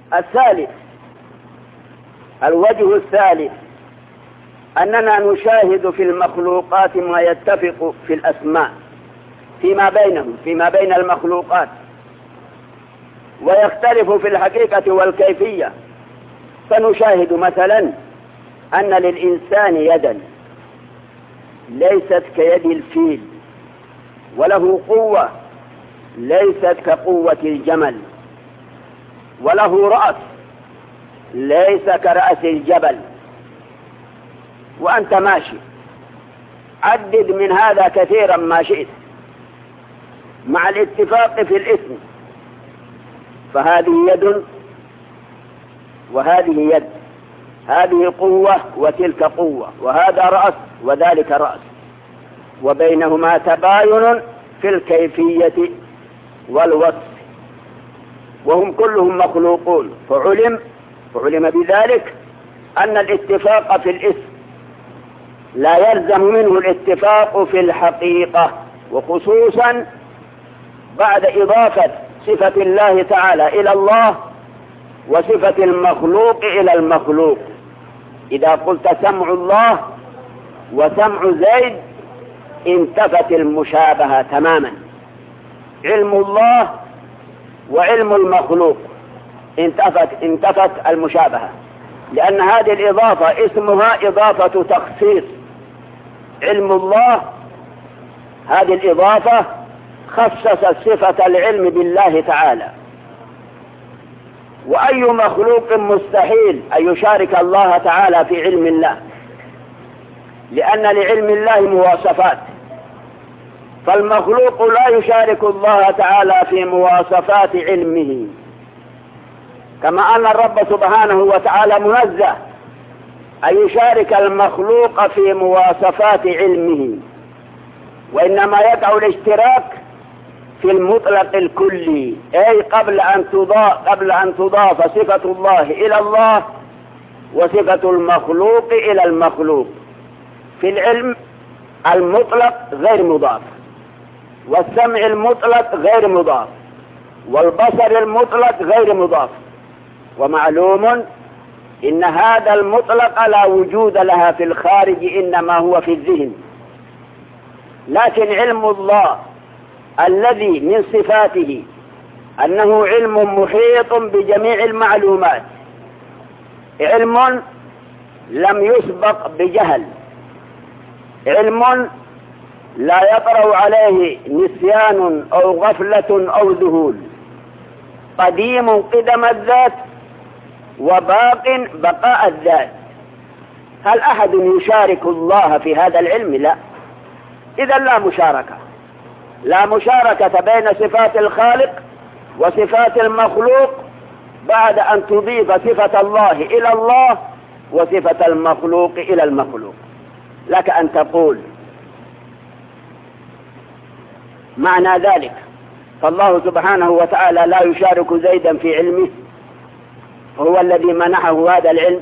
الثالث، الوجه الثالث، أننا نشاهد في المخلوقات ما يتفق في الأسماء فيما بينهم، فيما بين المخلوقات، ويختلف في الحقيقة والكيفية. فنشاهد مثلا أن للإنسان يدا ليست كيد الفيل، وله قوة ليست كقوة الجمل، وله رأس ليس كرأس الجبل. وأنت ماشي عدد من هذا كثيرا ما شئت مع الاتفاق في الاسم، فهذه يد وهذه يد، هذه قوة وتلك قوة، وهذا رأس وذلك رأس، وبينهما تباين في الكيفية والوصف، وهم كلهم مخلوقون. فعلم بذلك أن الاتفاق في الاسم لا يلزم منه الاتفاق في الحقيقة، وخصوصا بعد إضافة صفة الله تعالى إلى الله وصفة المخلوق إلى المخلوق. إذا قلت سمع الله وسمع زيد انتفت المشابهة تماما. علم الله وعلم المخلوق انتفت المشابهة، لأن هذه الإضافة اسمها إضافة تخصيص. علم الله هذه الإضافة خصصت صفة العلم بالله تعالى، وأي مخلوق مستحيل أن يشارك الله تعالى في علم الله، لأن لعلم الله مواصفات، فالمخلوق لا يشارك الله تعالى في مواصفات علمه، كما أن الرب سبحانه وتعالى منزه أن يشارك المخلوق في مواصفات علمه، وإنما يقع الاشتراك في المطلق الكلي، أي قبل أن تضاف صفة الله إلى الله وصفة المخلوق إلى المخلوق. في العلم المطلق غير مضاف، والسمع المطلق غير مضاف، والبصر المطلق غير مضاف. ومعلوم إن هذا المطلق لا وجود لها في الخارج، إنما هو في الذهن. لكن علم الله الذي من صفاته أنه علم محيط بجميع المعلومات، علم لم يسبق بجهل، علم لا يطرأ عليه نسيان أو غفلة أو ذهول، قديم قدم الذات وباق بقاء الذات. هل أحد يشارك الله في هذا العلم؟ لا. إذا لا مشاركة بين صفات الخالق وصفات المخلوق بعد أن تضيف صفة الله إلى الله وصفة المخلوق إلى المخلوق. لك أن تقول معنى ذلك فالله سبحانه وتعالى لا يشارك زيدا في علمه، هو الذي منحه هذا العلم.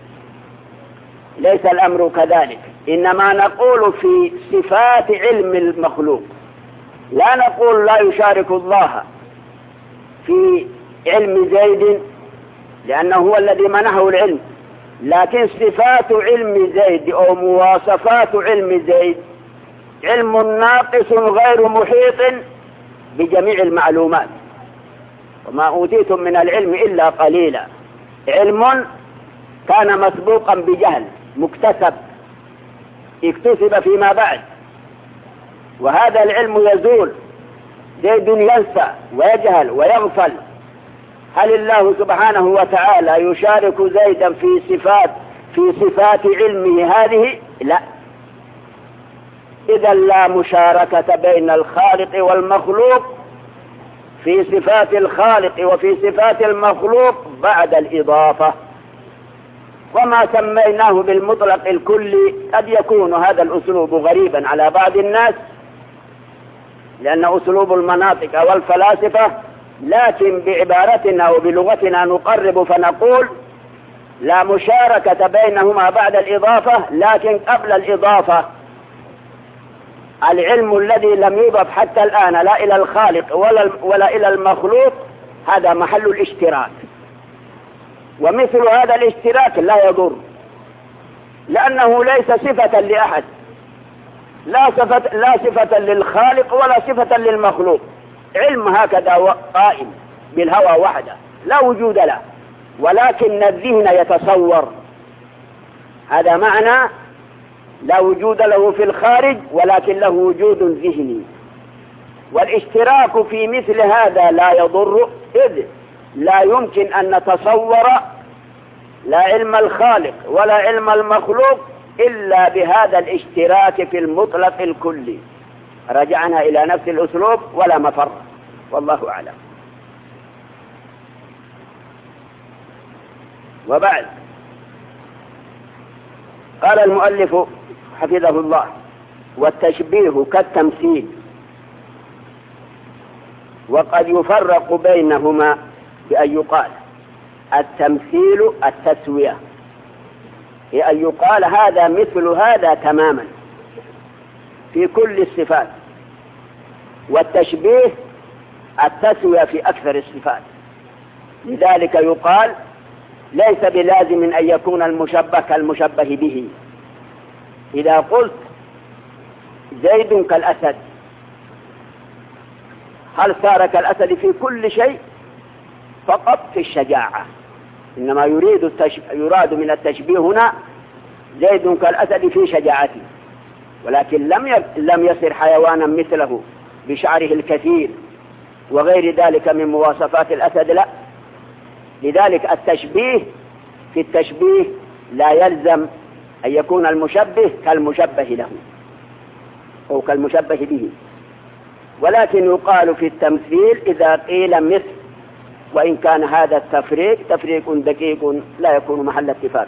ليس الأمر كذلك، إنما نقول في صفات علم المخلوق، لا نقول لا يشارك الله في علم زيد لأنه هو الذي منحه العلم، لكن صفات علم زيد أو مواصفات علم زيد علم ناقص غير محيط بجميع المعلومات، وما أوتيتم من العلم إلا قليلا. علم كان مسبوقا بجهل مكتسب اكتسب فيما بعد، وهذا العلم يزول. زيد ينسى ويجهل ويغفل. هل الله سبحانه وتعالى يشارك زيدا في صفات علمه هذه؟ لا. إذا لا مشاركة بين الخالق والمخلوق في صفات الخالق وفي صفات المخلوق بعد الإضافة. وما سميناه بالمطلق الكلي قد يكون هذا الأسلوب غريبا على بعض الناس، لأن أسلوب المناطق والفلاسفة، لكن بعبارتنا وبلغتنا نقرب فنقول لا مشاركة بينهما بعد الإضافة، لكن قبل الإضافة العلم الذي لم يضف حتى الآن لا إلى الخالق ولا إلى المخلوق، هذا محل الاشتراك. ومثل هذا الاشتراك لا يضر، لأنه ليس صفة لأحد، لا صفة للخالق ولا صفة للمخلوق. علم هكذا قائم بالهوى وحده لا وجود له، ولكن الذهن يتصور. هذا معنى لا وجود له في الخارج ولكن له وجود ذهني. والاشتراك في مثل هذا لا يضر، إذ لا يمكن أن نتصور لا علم الخالق ولا علم المخلوق إلا بهذا الاشتراك في المطلق الكلي. رجعنا إلى نفس الأسلوب ولا مفر، والله أعلم. وبعد، قال المؤلف حفظه الله: والتشبيه كالتمثيل، وقد يفرق بينهما بأن يقال التمثيل التسوية، هي أن يقال هذا مثل هذا تماما في كل الصفات، والتشبيه التسوية في أكثر الصفات. لذلك يقال ليس بلازم أن يكون المشبه كالمشبه به. إذا قلت زيد كالأسد، هل صار كالأسد في كل شيء؟ فقط في الشجاعة. إنما يراد من التشبيه هنا زيد كالأسد في شجاعته، ولكن لم يصر حيوانا مثله بشعره الكثير وغير ذلك من مواصفات الأسد، لا. لذلك التشبيه في التشبيه لا يلزم أن يكون المشبه كالمشبه له أو كالمشبه به، ولكن يقال في التمثيل إذا قيل مثل، وإن كان هذا التفريق تفريق دقيق لا يكون محل اتفاق.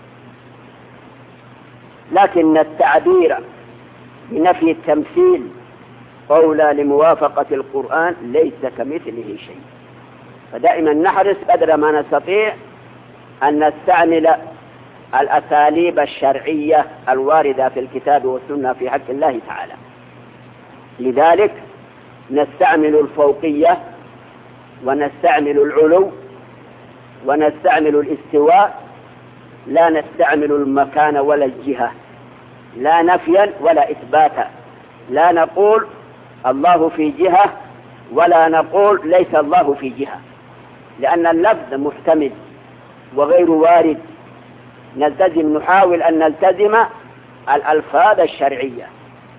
لكن التعبير بنفي التمثيل قولا لموافقة القرآن ليس كمثله شيء. فدائما نحرص قدر ما نستطيع أن نستعمل الأساليب الشرعية الواردة في الكتاب والسنة في حق الله تعالى. لذلك نستعمل الفوقية ونستعمل العلو ونستعمل الاستواء، لا نستعمل المكان ولا الجهة، لا نفيا ولا إثباتا. لا نقول الله في جهة ولا نقول ليس الله في جهة، لأن اللفظ محتمل وغير وارد. نحاول أن نلتزم الألفاظ الشرعية.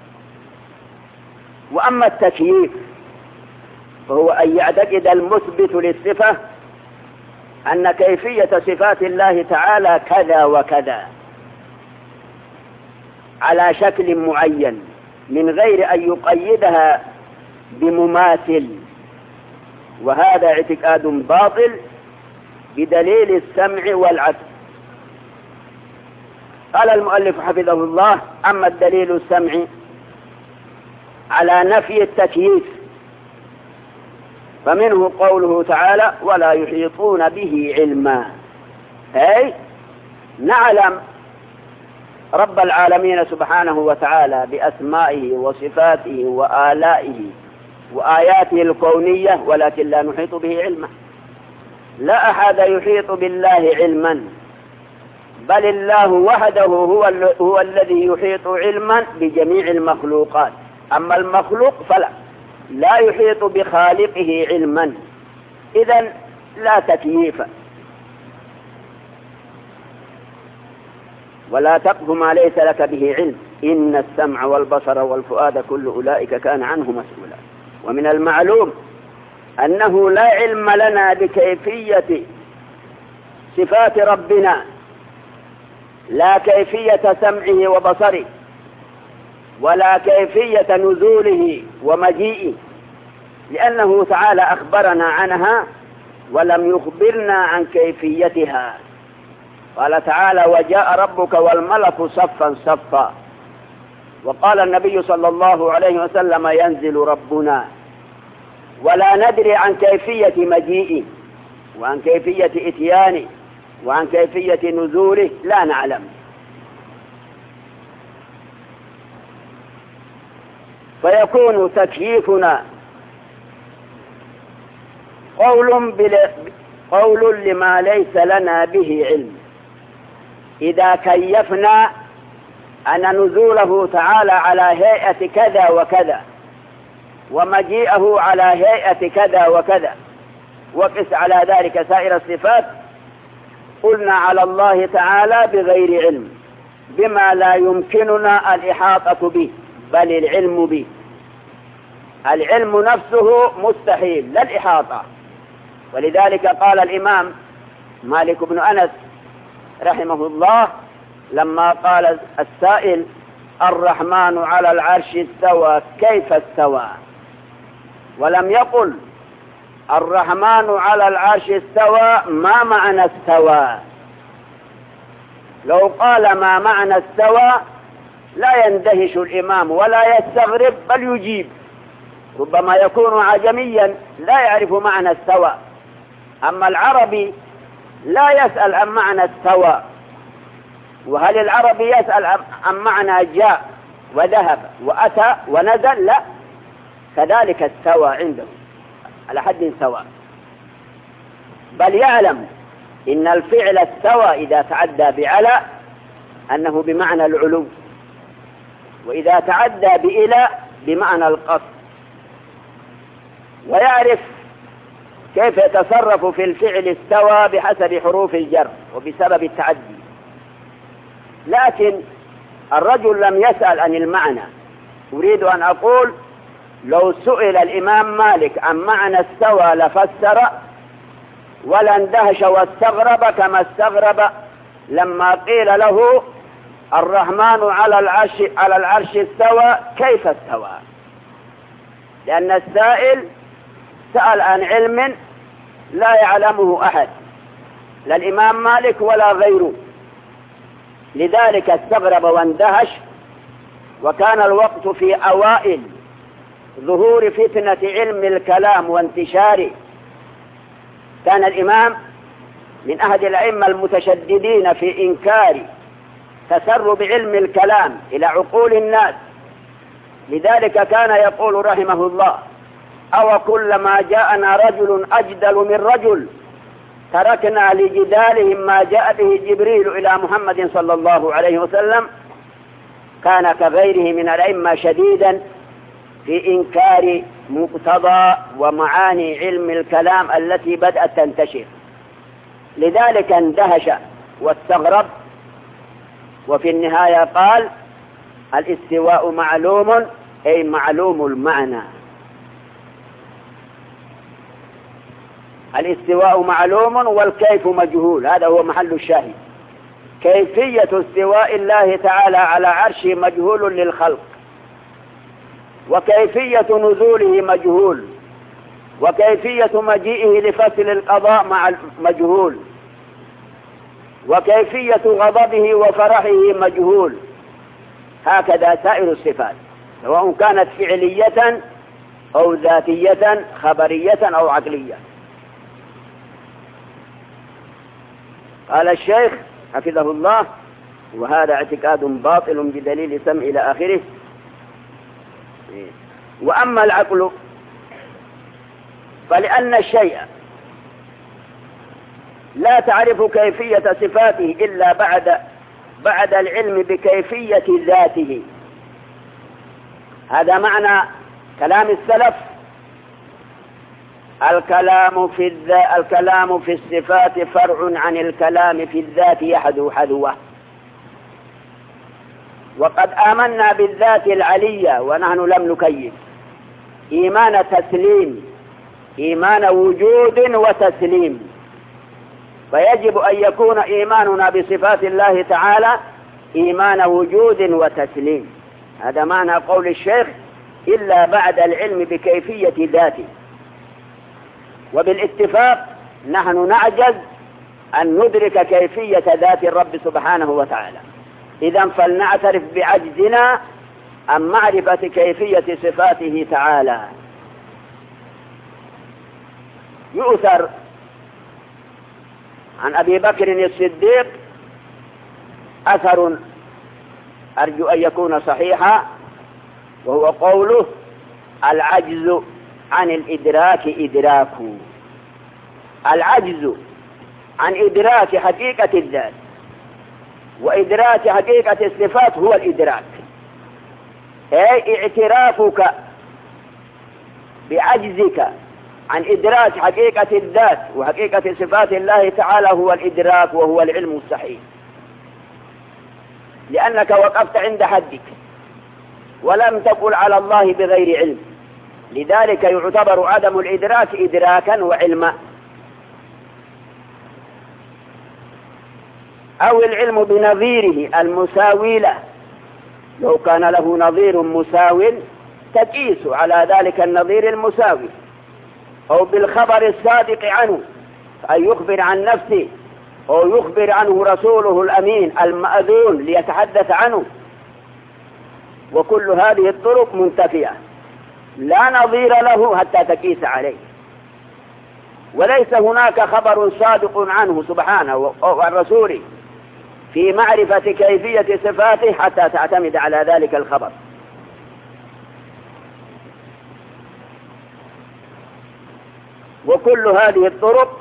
وأما التكييف فهو أن يعتقد المثبت للصفة أن كيفية صفات الله تعالى كذا وكذا على شكل معين من غير أن يقيدها بمماثل، وهذا اعتقاد باطل بدليل السمع والعقل. قال المؤلف حفظه الله: أما الدليل السمعي على نفي التكييف فمنه قوله تعالى: ولا يحيطون به علما، أي نعلم رب العالمين سبحانه وتعالى بأسمائه وصفاته وآلائه وآياته الكونية، ولكن لا نحيط به علما. لا أحد يحيط بالله علما، بل الله وحده هو الذي يحيط علما بجميع المخلوقات. أما المخلوق فلا يحيط بخالقه علما، إذن لا تكييف. ولا تقف ما ليس لك به علم، إن السمع والبصر والفؤاد كل أولئك كان عنه مسؤولا. ومن المعلوم أنه لا علم لنا بكيفية صفات ربنا، لا كيفية سمعه وبصره ولا كيفية نزوله ومجيئه، لأنه تعالى أخبرنا عنها ولم يخبرنا عن كيفيتها. قال تعالى: وجاء ربك والملك صفا صفا. وقال النبي صلى الله عليه وسلم: ينزل ربنا، ولا ندري عن كيفية مجيئه وعن كيفية إتيانه وعن كيفية نزوله، لا نعلم. فيكون تكييفنا قول لما ليس لنا به علم. إذا كيفنا أن نزوله تعالى على هيئة كذا وكذا ومجيئه على هيئة كذا وكذا وقس على ذلك سائر الصفات، قلنا على الله تعالى بغير علم، بما لا يمكننا الإحاطة به، بل العلم به. العلم نفسه مستحيل، لا الإحاطة. ولذلك قال الإمام مالك بن أنس رحمه الله لما قال السائل: الرحمن على العرش استوى كيف استوى؟ ولم يقل الرحمن على العرش استوى ما معنى استوى. لو قال ما معنى استوى لا يندهش الإمام ولا يستغرب، بل يجيب. ربما يكون عجميا لا يعرف معنى استوى، أما العربي لا يسأل عن معنى استوى. وهل العربي يسأل عن معنى جاء وذهب وأتى ونزل؟ لا، كذلك استوى عنده على حد سواء. بل يعلم إن الفعل استوى إذا تعدى بعلى أنه بمعنى العلو، وإذا تعدى بإلى بمعنى القصد، ويعرف كيف يتصرف في الفعل استوى بحسب حروف الجر وبسبب التعدي. لكن الرجل لم يسأل عن المعنى. أريد أن أقول لو سئل الإمام مالك عن معنى استوى لفسر ولا اندهش واستغرب كما استغرب لما قيل له الرحمن على العرش استوى كيف استوى، لأن السائل سأل عن علم لا يعلمه أحد، لا الإمام مالك ولا غيره، لذلك استغرب واندهش. وكان الوقت في أوائل ظهور فتنة علم الكلام وانتشاره. كان الإمام من أحد الأئمة المتشددين في إنكار تسرب علم الكلام إلى عقول الناس. لذلك كان يقول رحمه الله: أو كلما جاءنا رجل أجدل من رجل تركنا لجدالهم ما جاء به جبريل إلى محمد صلى الله عليه وسلم. كان كغيره من الأئمة شديدا في إنكار مقتضى ومعاني علم الكلام التي بدأت تنتشر. لذلك اندهش واستغرب، وفي النهاية قال: الاستواء معلوم، أي معلوم المعنى. الاستواء معلوم والكيف مجهول، هذا هو محل الشاهد. كيفية استواء الله تعالى على عرشه مجهول للخلق، وكيفية نزوله مجهول، وكيفية مجيئه لفصل القضاء مجهول، وكيفية غضبه وفرحه مجهول. هكذا سائر الصفات، سواء كانت فعلية أو ذاتية خبرية أو عقلية. قال الشيخ حفظه الله: وهذا اعتقاد باطل بدليل سمع إلى آخره. وأما العقل فلأن الشيء لا تعرف كيفية صفاته إلا بعد العلم بكيفية ذاته. هذا معنى كلام السلف: الكلام في الصفات فرع عن الكلام في الذات يحذو حذوه. وقد آمنا بالذات العلية ونحن لم نكيف، إيمان تسليم، إيمان وجود وتسليم. فيجب أن يكون إيماننا بصفات الله تعالى إيمان وجود وتسليم. هذا معنى قول الشيخ: إلا بعد العلم بكيفية ذاته. وبالاتفاق نحن نعجز أن ندرك كيفية ذات الرب سبحانه وتعالى. إذن فلنعترف بعجزنا عن معرفة كيفية صفاته تعالى. يؤثر عن أبي بكر الصديق أثر أرجو أن يكون صحيحا، وهو قوله: العجز عن الإدراك إدراك. العجز عن إدراك حقيقة الذات وإدراك حقيقة الصفات هو الإدراك، أي اعترافك بعجزك عن إدراك حقيقة الذات وحقيقة صفات الله تعالى هو الإدراك وهو العلم الصحيح، لأنك وقفت عند حدك ولم تقل على الله بغير علم، لذلك يعتبر عدم الإدراك إدراكا وعلما. أو العلم بنظيره المساوي له، لو كان له نظير مساو تقيس على ذلك النظير المساوي، أو بالخبر الصادق عنه أن يخبر عن نفسه، أو يخبر عنه رسوله الأمين المأذون ليتحدث عنه. وكل هذه الطرق منتفية لا نظير له حتى تقيس عليه، وليس هناك خبر صادق عنه سبحانه وعن رسوله في معرفة كيفية صفاته حتى تعتمد على ذلك الخبر. وكل هذه الطرق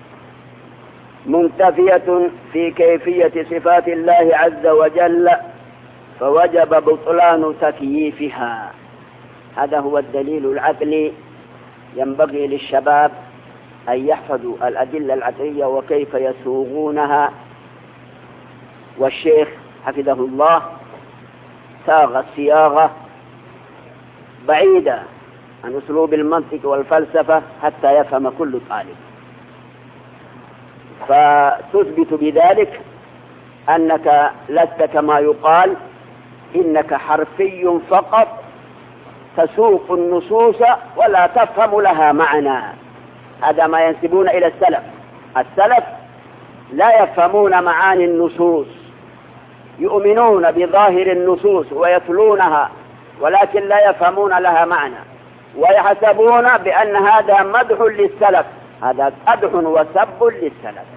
منتفية في كيفية صفات الله عز وجل، فوجب بطلان تكييفها. هذا هو الدليل العقلي. ينبغي للشباب أن يحفظوا الأدلة العقلية وكيف يسوغونها، والشيخ حفظه الله ساغ الصياغة بعيدة عن أسلوب المنطق والفلسفة حتى يفهم كل طالب، فتثبت بذلك أنك لست كما يقال إنك حرفي فقط تسوق النصوص ولا تفهم لها معنى. هذا ما ينسبون إلى السلف. السلف لا يفهمون معاني النصوص، يؤمنون بظاهر النصوص ويتلونها ولكن لا يفهمون لها معنى، ويحسبون بأن هذا مدح للسلف. هذا مدح وسب للسلف،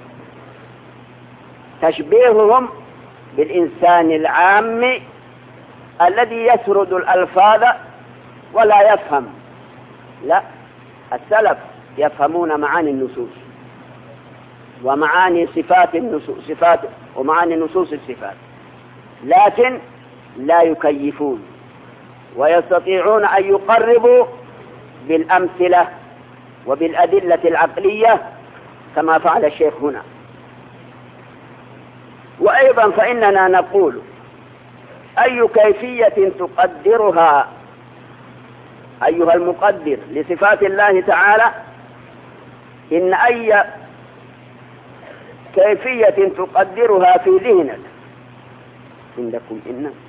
تشبيههم بالإنسان العام الذي يسرد الألفاظ ولا يفهم. لا، السلف يفهمون معاني النصوص ومعاني صفات ومعاني نصوص الصفات، لكن لا يكيفون، ويستطيعون أن يقربوا بالأمثلة وبالأدلة العقلية كما فعل الشيخ هنا. وأيضا فإننا نقول أي كيفية تقدرها أيها المقدر لصفات الله تعالى، إن أي كيفية تقدرها في ذهنك عندكم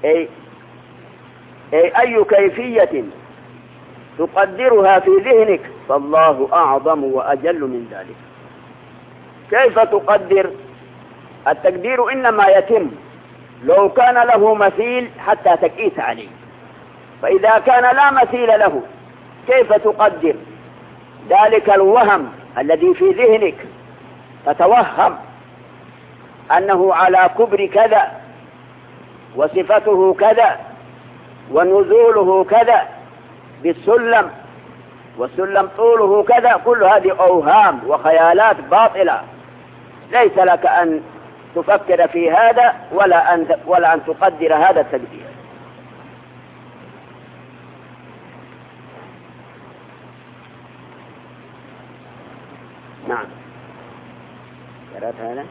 أي كيفية تقدرها في ذهنك فالله أعظم وأجل من ذلك. كيف تقدر؟ التقدير إنما يتم لو كان له مثيل حتى تقيس عليه، فإذا كان لا مثيل له كيف تقدر ذلك الوهم الذي في ذهنك؟ تتوهم أنه على كبر كذا وصفته كذا ونزوله كذا بالسلم والسلم طوله كذا. كل هذه أوهام وخيالات باطلة، ليس لك أن تفكر في هذا ولا أن تقدر هذا التقدير. نعم، قرأت هذا.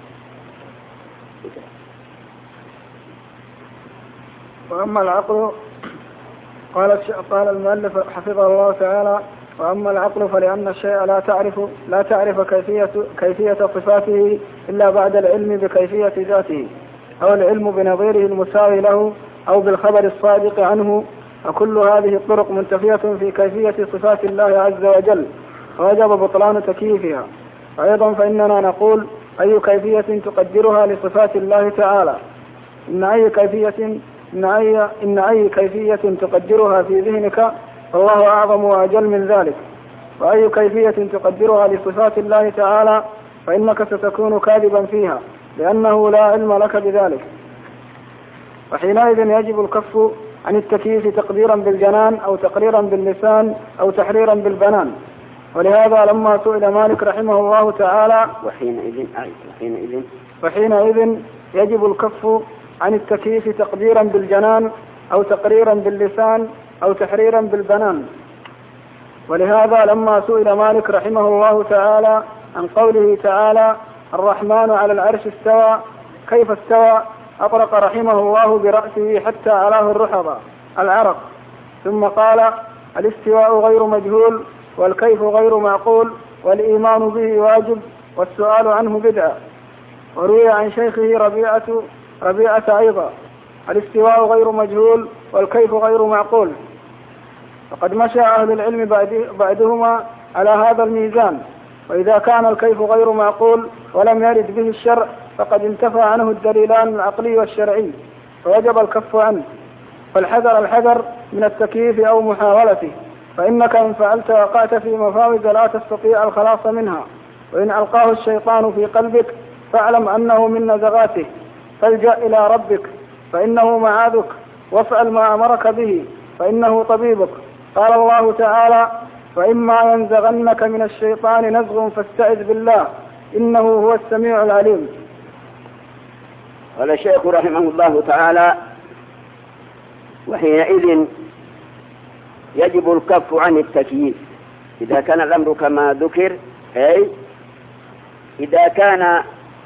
وأما العقل قال المؤلف حفظه الله تعالى: وأما العقل فلأن الشيء لا تعرف كيفية صفاته إلا بعد العلم بكيفية ذاته، أو العلم بنظيره المساوي له، أو بالخبر الصادق عنه. وكل هذه الطرق منتفية في كيفية صفات الله عز وجل، ووجب بطلان تكييفها. أيضا فإننا نقول أي كيفية تقدرها لصفات الله تعالى، إن أي كيفية تقدرها في ذهنك فالله أعظم وأجل من ذلك. وأي كيفية تقدرها لصفات الله تعالى فإنك ستكون كاذبا فيها، لأنه لا علم لك بذلك. وحينئذ يجب الكف عن التكييف تقديرا بالجنان، أو تقريرا باللسان، أو تحريرا بالبنان. ولهذا لما سئل مالك رحمه الله تعالى وحينئذ يجب الكف عن التكييف تقديرا بالجنان أو تقريرا باللسان أو تحريرا بالبنان. ولهذا لما سئل مالك رحمه الله تعالى عن قوله تعالى الرحمن على العرش استوى كيف استوى أطرق رحمه الله برأسه حتى علاه الرحضة العرق، ثم قال الاستواء غير مجهول والكيف غير معقول والإيمان به واجب والسؤال عنه بدعة. وروي عن شيخه ربيعة أيضا الاستواء غير مجهول والكيف غير معقول. فقد مشى أهل العلم بعدهما على هذا الميزان، وإذا كان الكيف غير معقول ولم يرد به الشرع فقد انتفى عنه الدليلان العقلي والشرعي فوجب الكف عنه. فالحذر من التكييف أو محاولته، فإنك إن فعلت وقعت في مفاوز لا تستطيع الخلاص منها. وإن ألقاه الشيطان في قلبك فاعلم أنه من نزغاته، فالجأ إلى ربك فإنه معاذك، وافعل ما أمرك به فإنه طبيبك. قال الله تعالى فإما ينزغنك من الشيطان نزغ فاستعذ بالله إنه هو السميع العليم. قال الشيخ رحمه الله تعالى وحينئذ يجب الكف عن التكييف إذا كان الأمر كما ذكر، أي إذا كان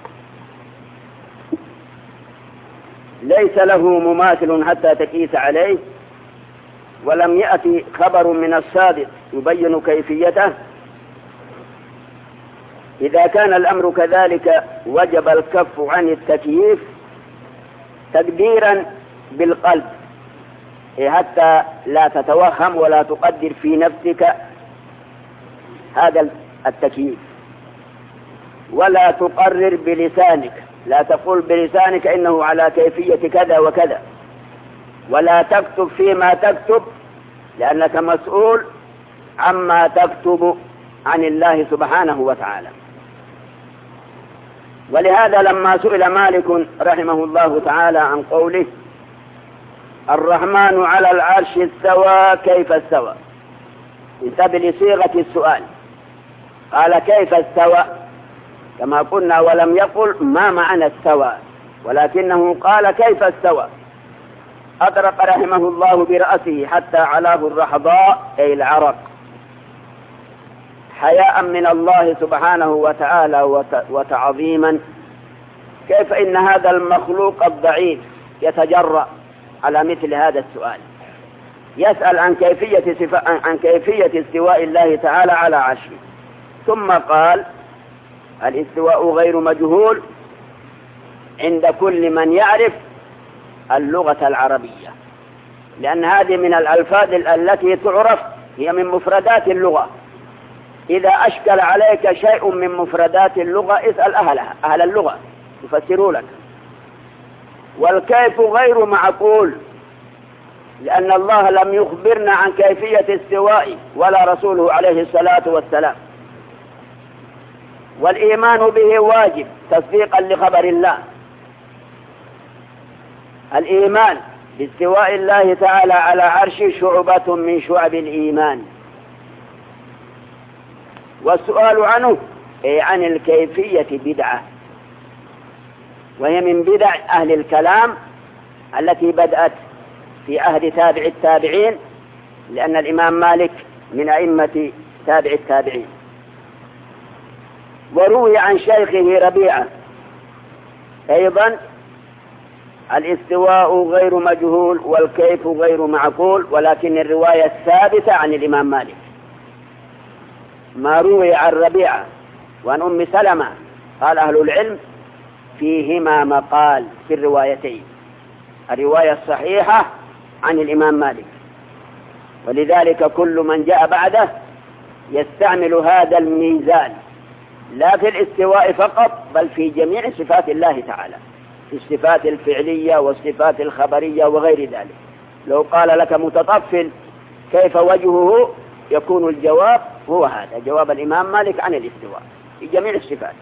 ليس له مماثل حتى تقيس عليه ولم يأتي خبر من الصادق يبين كيفيته. إذا كان الأمر كذلك وجب الكف عن التكييف تقديرا بالقلب، حتى لا تتوهم ولا تقدر في نفسك هذا التكييف، ولا تقرر بلسانك، لا تقول بلسانك إنه على كيفية كذا وكذا، ولا تكتب فيما تكتب لأنك مسؤول عما تكتب عن الله سبحانه وتعالى. ولهذا لما سئل مالك رحمه الله تعالى عن قوله الرحمن على العرش استوى كيف استوى، انتبه لصيغة السؤال، قال كيف استوى كما قلنا، ولم يقل ما معنى استوى، ولكنه قال كيف استوى. أطرق رحمه الله برأسه حتى علاه الرحضاء أي العرق، حياء من الله سبحانه وتعالى وتعظيما. كيف إن هذا المخلوق الضعيف يتجرأ على مثل هذا السؤال، يسأل عن كيفية استواء الله تعالى على عرشه، ثم قال الاستواء غير مجهول عند كل من يعرف اللغة العربية، لأن هذه من الألفاظ التي تعرف، هي من مفردات اللغة. إذا أشكل عليك شيء من مفردات اللغة اسأل أهلها، أهل اللغة يفسروا لك. والكيف غير معقول، لأن الله لم يخبرنا عن كيفية استوائه ولا رسوله عليه الصلاة والسلام. والإيمان به واجب تصديقا لخبر الله. الإيمان باستواء الله تعالى على عرشه شعبة من شعب الإيمان. والسؤال عنه عن الكيفية بدعة، وهي من بدع أهل الكلام التي بدأت في عهد تابع التابعين، لأن الإمام مالك من أئمة تابع التابعين. وروي عن شيخه ربيعة أيضا الاستواء غير مجهول والكيف غير معقول، ولكن الرواية الثابتة عن الإمام مالك ما روي عن ربيعة وعن أم سلمة قال أهل العلم فيهما مقال في الروايتين، الرواية الصحيحة عن الإمام مالك. ولذلك كل من جاء بعده يستعمل هذا الميزان لا في الاستواء فقط، بل في جميع صفات الله تعالى، في الصفات الفعلية والصفات الخبرية وغير ذلك. لو قال لك متطفل كيف وجهه، يكون الجواب هو هذا جواب الإمام مالك عن الاستواء في جميع الصفات.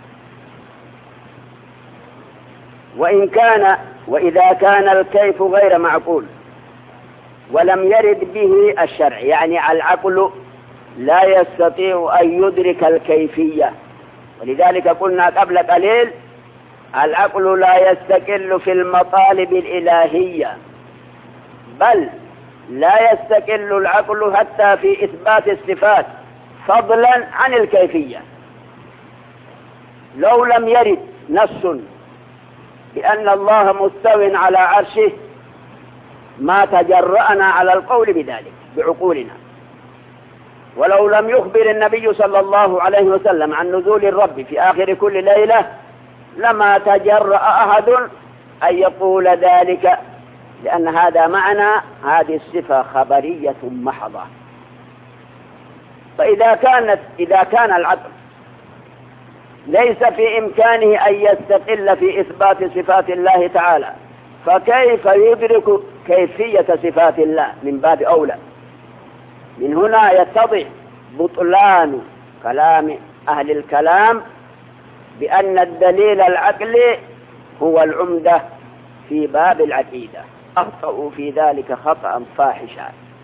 وإذا كان الكيف غير معقول ولم يرد به الشرع، يعني العقل لا يستطيع أن يدرك الكيفية. ولذلك قلنا قبل قليل العقل لا يستقل في المطالب الإلهية، بل لا يستقل العقل حتى في إثبات الصفات فضلا عن الكيفية. لو لم يرد نص بأن الله مستو على عرشه ما تجرأنا على القول بذلك بعقولنا. ولو لم يخبر النبي صلى الله عليه وسلم عن نزول الرب في آخر كل ليلة لما تجرأ أحد أن يقول ذلك، لأن هذا معنى هذه الصفة خبرية محضة. فإذا كان العقل ليس في إمكانه أن يستقل في إثبات صفات الله تعالى، فكيف يدرك كيفية صفات الله؟ من باب أولى. من هنا يتضح بطلان كلام أهل الكلام بأن الدليل العقلي هو العمدة في باب العقيدة. أخطأوا في ذلك خطأ فاحشا.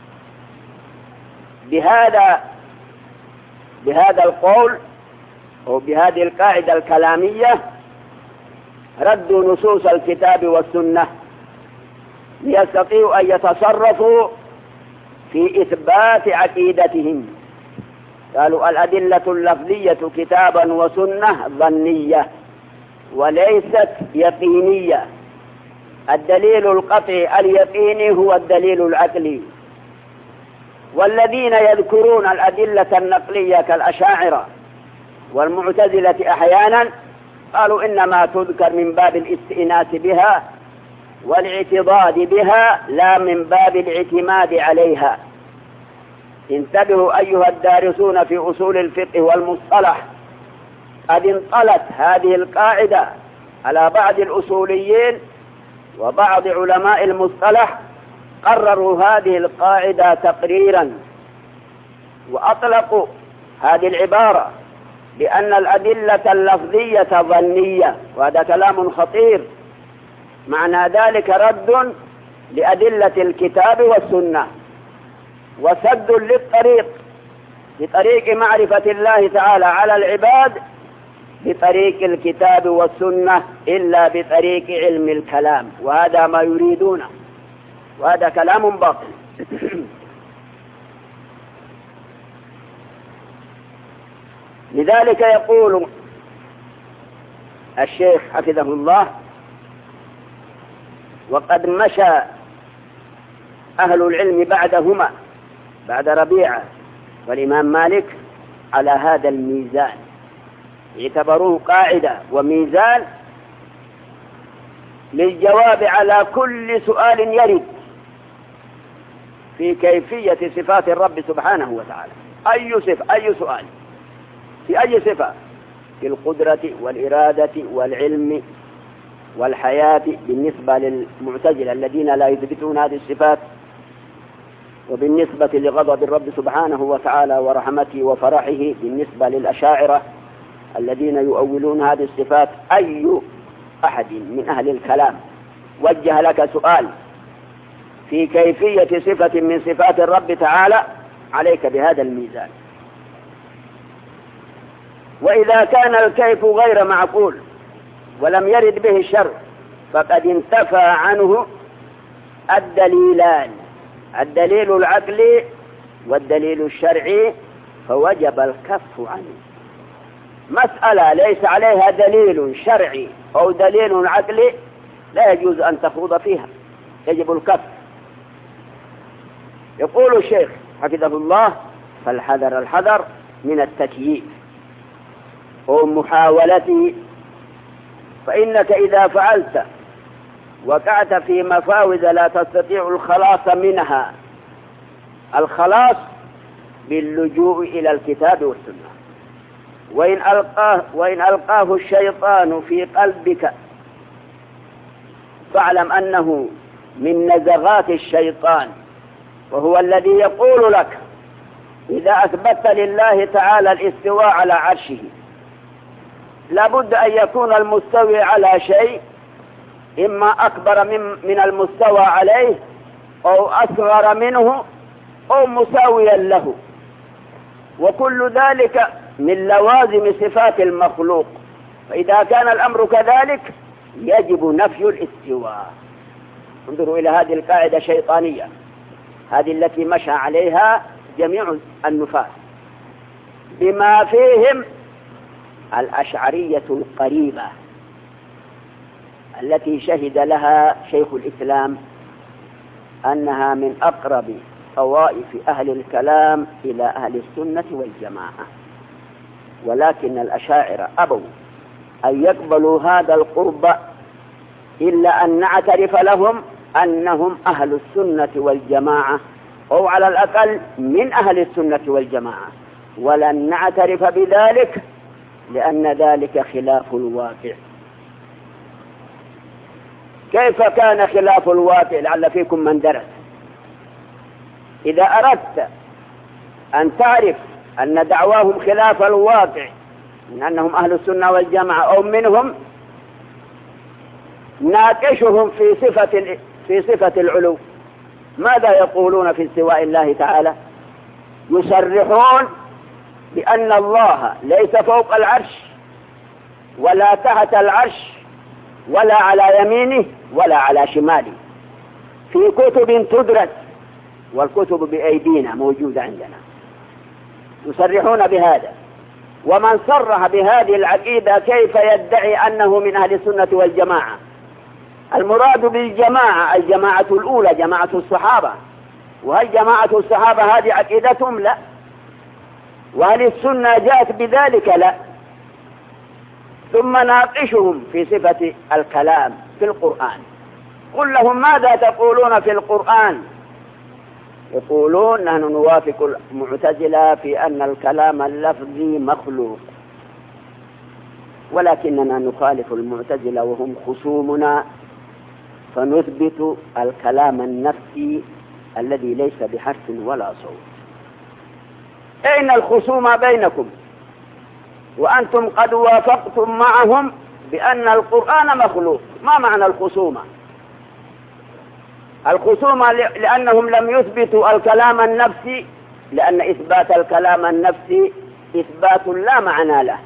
بهذا القول أو بهذه القاعدة الكلامية ردوا نصوص الكتاب والسنة ليستطيعوا أن يتصرفوا في إثبات عقيدتهم. قالوا الأدلة اللفظية كتابا وسنة ظنية وليست يقينية. الدليل القطعي اليقيني هو الدليل العقلي. والذين يذكرون الأدلة النقلية كالأشاعرة والمعتزلة أحيانا قالوا إنما تذكر من باب الاستئناس بها والاعتضاد بها لا من باب الاعتماد عليها. انتبهوا أيها الدارسون في أصول الفقه والمصطلح، قد انطلت هذه القاعدة على بعض الأصوليين وبعض علماء المصطلح، قرروا هذه القاعدة تقريرا وأطلقوا هذه العبارة بأن الأدلة اللفظية ظنية، وهذا كلام خطير. معنى ذلك رد لأدلة الكتاب والسنة وسد لطريق معرفة الله تعالى على العباد بطريق الكتاب والسنة إلا بطريق علم الكلام، وهذا ما يريدونه، وهذا كلام باطل. لذلك يقول الشيخ حفظه الله: وقد مشى أهل العلم بعدهما، بعد ربيعة والإمام مالك، على هذا الميزان، اعتبروه قاعدة وميزان للجواب على كل سؤال يرد في كيفية صفات الرب سبحانه وتعالى. أي سؤال في أي صفة، في القدرة والإرادة والعلم والحياة بالنسبة للمعتزلة الذين لا يثبتون هذه الصفات، وبالنسبة لغضب الرب سبحانه وتعالى ورحمته وفرحه بالنسبة للأشاعرة الذين يؤولون هذه الصفات. أي أحد من أهل الكلام وجه لك سؤال في كيفية صفة من صفات الرب تعالى، عليك بهذا الميزان. وإذا كان الكيف غير معقول ولم يرد به الشرع فقد انتفى عنه الدليلان، الدليل العقلي والدليل الشرعي، فوجب الكف عنه. مسألة ليس عليها دليل شرعي أو دليل عقلي لا يجوز أن تخوض فيها، يجب الكف. يقول الشيخ حفظه الله: فالحذر الحذر من التكييف أو محاولته، فإنك إذا فعلت وقعت في مفاوز لا تستطيع الخلاص منها. الخلاص باللجوء إلى الكتاب والسنة. وإن ألقاه الشيطان في قلبك فاعلم أنه من نزغات الشيطان، وهو الذي يقول لك إذا أثبت لله تعالى الاستواء على عرشه لابد أن يكون المستوي على شيء إما أكبر من المستوى عليه أو أصغر منه أو مساويا له. وكل ذلك من لوازم صفات المخلوق. فإذا كان الأمر كذلك يجب نفي الاستواء. انظروا إلى هذه القاعدة الشيطانية، هذه التي مشى عليها جميع النفاة بما فيهم الأشعرية القريبة التي شهد لها شيخ الإسلام أنها من أقرب طوائف أهل الكلام إلى أهل السنة والجماعة، ولكن الأشاعرة أبوا أن يقبلوا هذا القرب إلا أن نعترف لهم أنهم أهل السنة والجماعة، أو على الأقل من أهل السنة والجماعة، ولن نعترف بذلك لأن ذلك خلاف الواقع. كيف كان خلاف الواقع؟ لعل فيكم من درس. إذا أردت أن تعرف أن دعواهم خلاف الواقع من أنهم أهل السنة والجماعة أو منهم، ناقشهم في صفة العلو. ماذا يقولون في استواء الله تعالى؟ يصرحون بأن الله ليس فوق العرش ولا تحت العرش ولا على يمينه ولا على شماله، في كتب تدرس، والكتب بأيدينا موجودة عندنا. يصرحون بهذا، ومن صرح بهذه العقيدة كيف يدعي أنه من أهل السنة والجماعة؟ المراد بالجماعة الجماعة الأولى، جماعة الصحابة. وهل جماعة الصحابة هذه عقيدتهم؟ لا. وهل السنة جاءت بذلك؟ لا. ثم ناقشهم في صفة الكلام في القرآن. قل لهم ماذا تقولون في القرآن؟ يقولون نحن نوافق المعتزلة في أن الكلام اللفظي مخلوق، ولكننا نخالف المعتزلة وهم خصومنا، فنثبت الكلام النفسي الذي ليس بحرف ولا صوت. أين الخصومة بينكم وأنتم قد وافقتم معهم بأن القرآن مخلوق؟ ما معنى الخصومة؟ الخصومة لأنهم لم يثبتوا الكلام النفسي، لأن إثبات الكلام النفسي إثبات لا معنى له.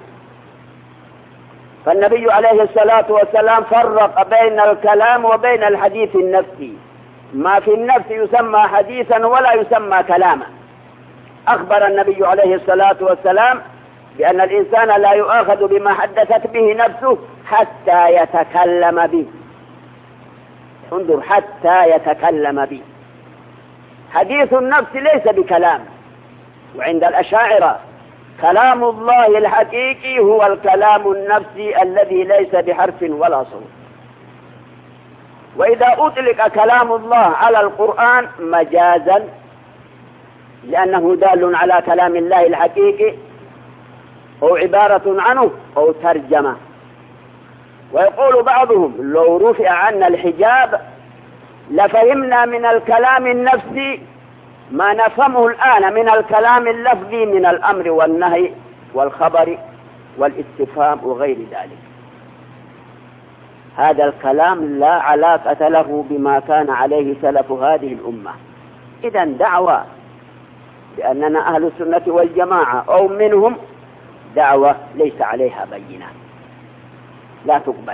فالنبي عليه الصلاة والسلام فرق بين الكلام وبين الحديث النفسي. ما في النفس يسمى حديثا ولا يسمى كلاما. أخبر النبي عليه الصلاة والسلام بأن الإنسان لا يؤاخذ بما حدثت به نفسه حتى يتكلم به. انظر، حتى يتكلم به. حديث النفس ليس بكلام. وعند الأشاعرة كلام الله الحقيقي هو الكلام النفسي الذي ليس بحرف ولا صوت. وإذا أطلق كلام الله على القرآن مجازا لأنه دال على كلام الله الحقيقي أو عبارة عنه أو ترجمة. ويقول بعضهم لو رفع عنا الحجاب لفهمنا من الكلام النفسي ما نفهمه الآن من الكلام اللفظي من الأمر والنهي والخبر والاستفهام وغير ذلك. هذا الكلام لا علاقة له بما كان عليه سلف هذه الأمة. إذن دعوة بأننا أهل السنة والجماعة أو منهم دعوة ليس عليها بينة، لا تقبل.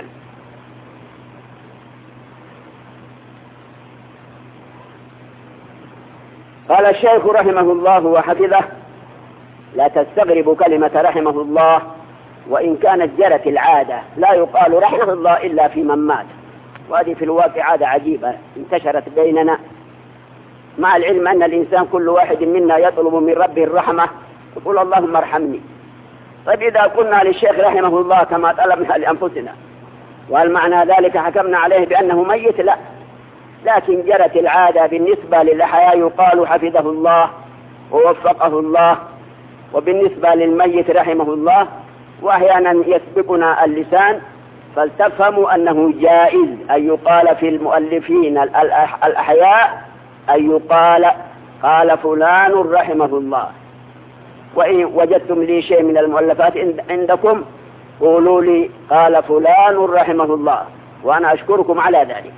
قال الشيخ رحمه الله وحفظه: لا تستغربوا كلمة رحمه الله، وإن كانت جرت العادة لا يقال رحمه الله إلا في من مات. وهذه في الواقع عادة عجيبة انتشرت بيننا، مع العلم أن الإنسان كل واحد منا يطلب من ربه الرحمة، يقول اللهم ارحمني. طيب إذا قلنا للشيخ رحمه الله كما طلبنا لأنفسنا، وهل معنى ذلك حكمنا عليه بأنه ميت؟ لا. لكن جرت العادة بالنسبة للأحياء يقال حفظه الله ووفقه الله، وبالنسبة للميت رحمه الله. وأحيانا يسبقنا اللسان، فلتفهموا أنه جائز أن يقال في المؤلفين الأحياء أن يقال قال فلان رحمه الله. وإن وجدتم لي شيء من المؤلفات عندكم قولوا لي قال فلان رحمه الله، وأنا أشكركم على ذلك.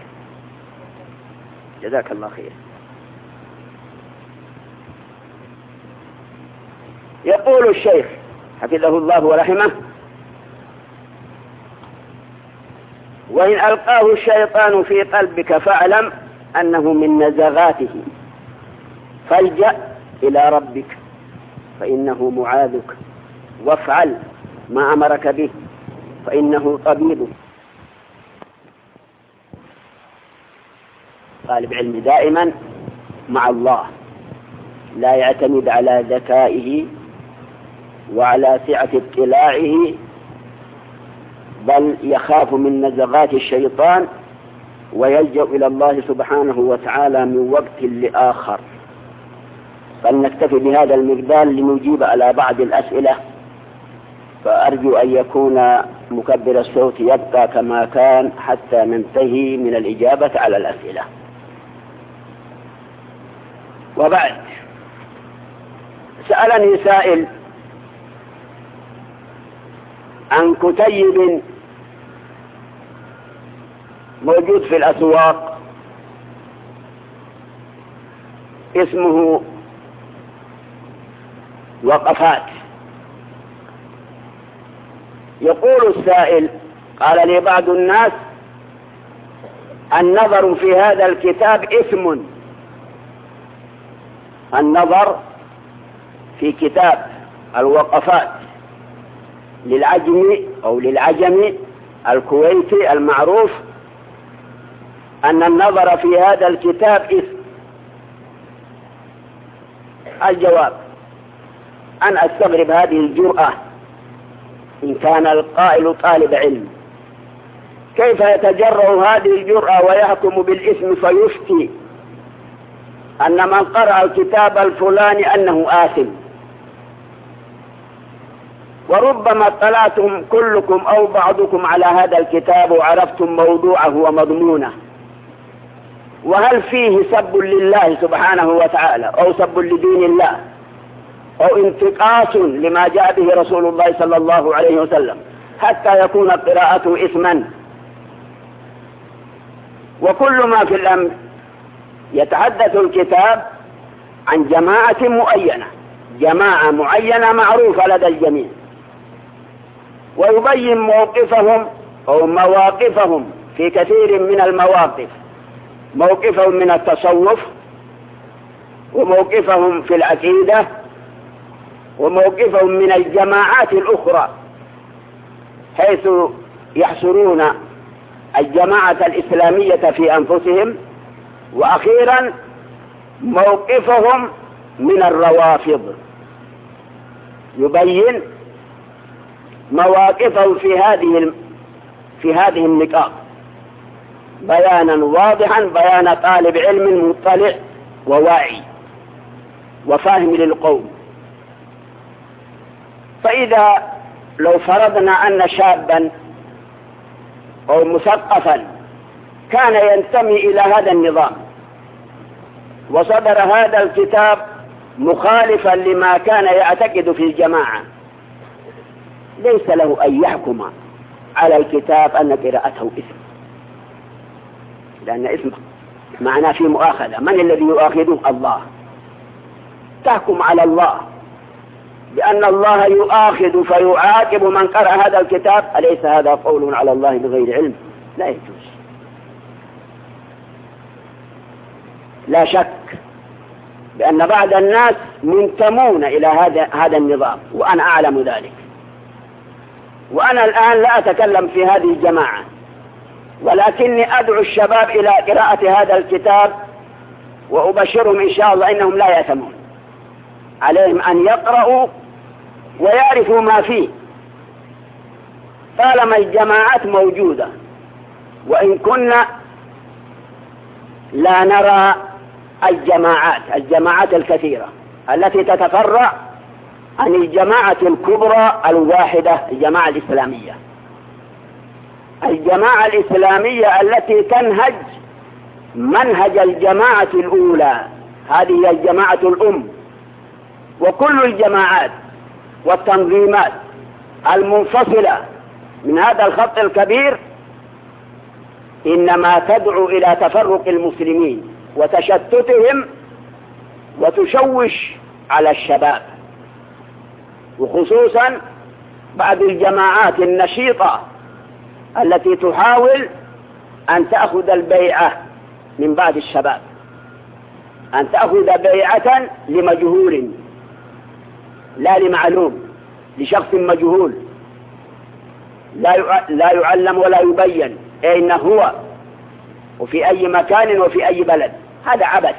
جزاك الله خير. يقول الشيخ حفظه الله ورحمه: وإن ألقاه الشيطان في قلبك فاعلم أنه من نزغاته، فالجأ إلى ربك فإنه معاذك، وافعل ما أمرك به فإنه طبيبك. طالب علم دائما مع الله، لا يعتمد على ذكائه وعلى سعة اطلاعه، بل يخاف من نزغات الشيطان ويلجأ إلى الله سبحانه وتعالى من وقت لآخر. فلنكتفي بهذا المقدار لنجيب على بعض الأسئلة، فأرجو أن يكون مكبر الصوت يبقى كما كان حتى ننتهي من الإجابة على الأسئلة. وبعد، سألني سائل عن كتيب موجود في الأسواق اسمه وقفات. يقول السائل: قال لي بعض الناس النظر في هذا الكتاب إثم. النظر في كتاب الوقفات للعجم الكويتي المعروف أن النظر في هذا الكتاب إثم. الجواب: أن أستغرب هذه الجرأة إن كان القائل طالب علم. كيف يتجرأ هذه الجرأة ويحكم بالإثم فيفتي أن من قرأ الكتاب الفلاني أنه آثم؟ وربما اطلعتم كلكم أو بعضكم على هذا الكتاب وعرفتم موضوعه ومضمونه، وهل فيه سب لله سبحانه وتعالى أو سب لدين الله أو انتقاص لما جاء به رسول الله صلى الله عليه وسلم حتى يكون قراءته إثما؟ وكل ما في الأمر يتحدث الكتاب عن جماعة معينة معروفة لدى الجميع، ويبين موقفهم أو مواقفهم في كثير من المواقف، موقفهم من التصوف، وموقفهم في العقيدة، وموقفهم من الجماعات الأخرى، حيث يحصرون الجماعة الإسلامية في أنفسهم، وأخيرا موقفهم من الروافض. يبين مواقفهم في هذه النقاط بيانا واضحا، بيان طالب علم مطلع وواعي وفاهم للقوم. فإذا لو فرضنا أن شابا أو مثقفا كان ينتمي إلى هذا النظام وصدر هذا الكتاب مخالفا لما كان يعتقد في الجماعة، ليس له أن يحكم على الكتاب أن قراءته إثم، لأن إثم معناه في مؤاخذة. من الذي يؤاخذه؟ الله. تحكم على الله بأن الله يؤاخذ فيعاقب من قرأ هذا الكتاب، أليس هذا قول على الله بغير علم؟ لا يجوز. لا شك بأن بعض الناس منتمون إلى هذا النظام، وأنا أعلم ذلك، وأنا الآن لا أتكلم في هذه الجماعة، ولكني أدعو الشباب إلى قراءة هذا الكتاب، وأبشرهم إن شاء الله إنهم لا يأثمون. عليهم أن يقرأوا ويعرفوا ما فيه، طالما الجماعات موجودة، وإن كنا لا نرى الجماعات الكثيرة التي تتفرع عن الجماعة الكبرى الواحدة، الجماعة الإسلامية. الجماعة الإسلامية التي تنهج منهج الجماعة الأولى، هذه هي الجماعة الأم. وكل الجماعات والتنظيمات المنفصلة من هذا الخط الكبير إنما تدعو إلى تفرق المسلمين وتشتتهم وتشوش على الشباب. وخصوصا بعض الجماعات النشيطة التي تحاول أن تأخذ البيعة من بعض الشباب، أن تأخذ بيعة لمجهول لا لمعلوم، لشخص مجهول لا يعلم ولا يبين أين هو وفي أي مكان وفي أي بلد. هذا عبث.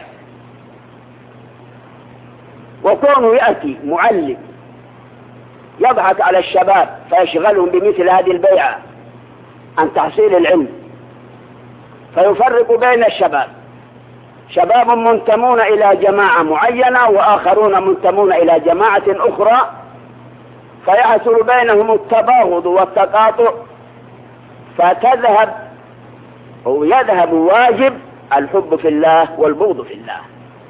وكونه يأتي معلم يضحك على الشباب فيشغلهم بمثل هذه البيعة عن تحصيل العلم، فيفرق بين الشباب، شباب منتمون إلى جماعة معينة وآخرون منتمون إلى جماعة أخرى، فيحصل بينهم التباغض والتقاطع، فتذهب أو يذهب واجب الحب في الله والبغض في الله،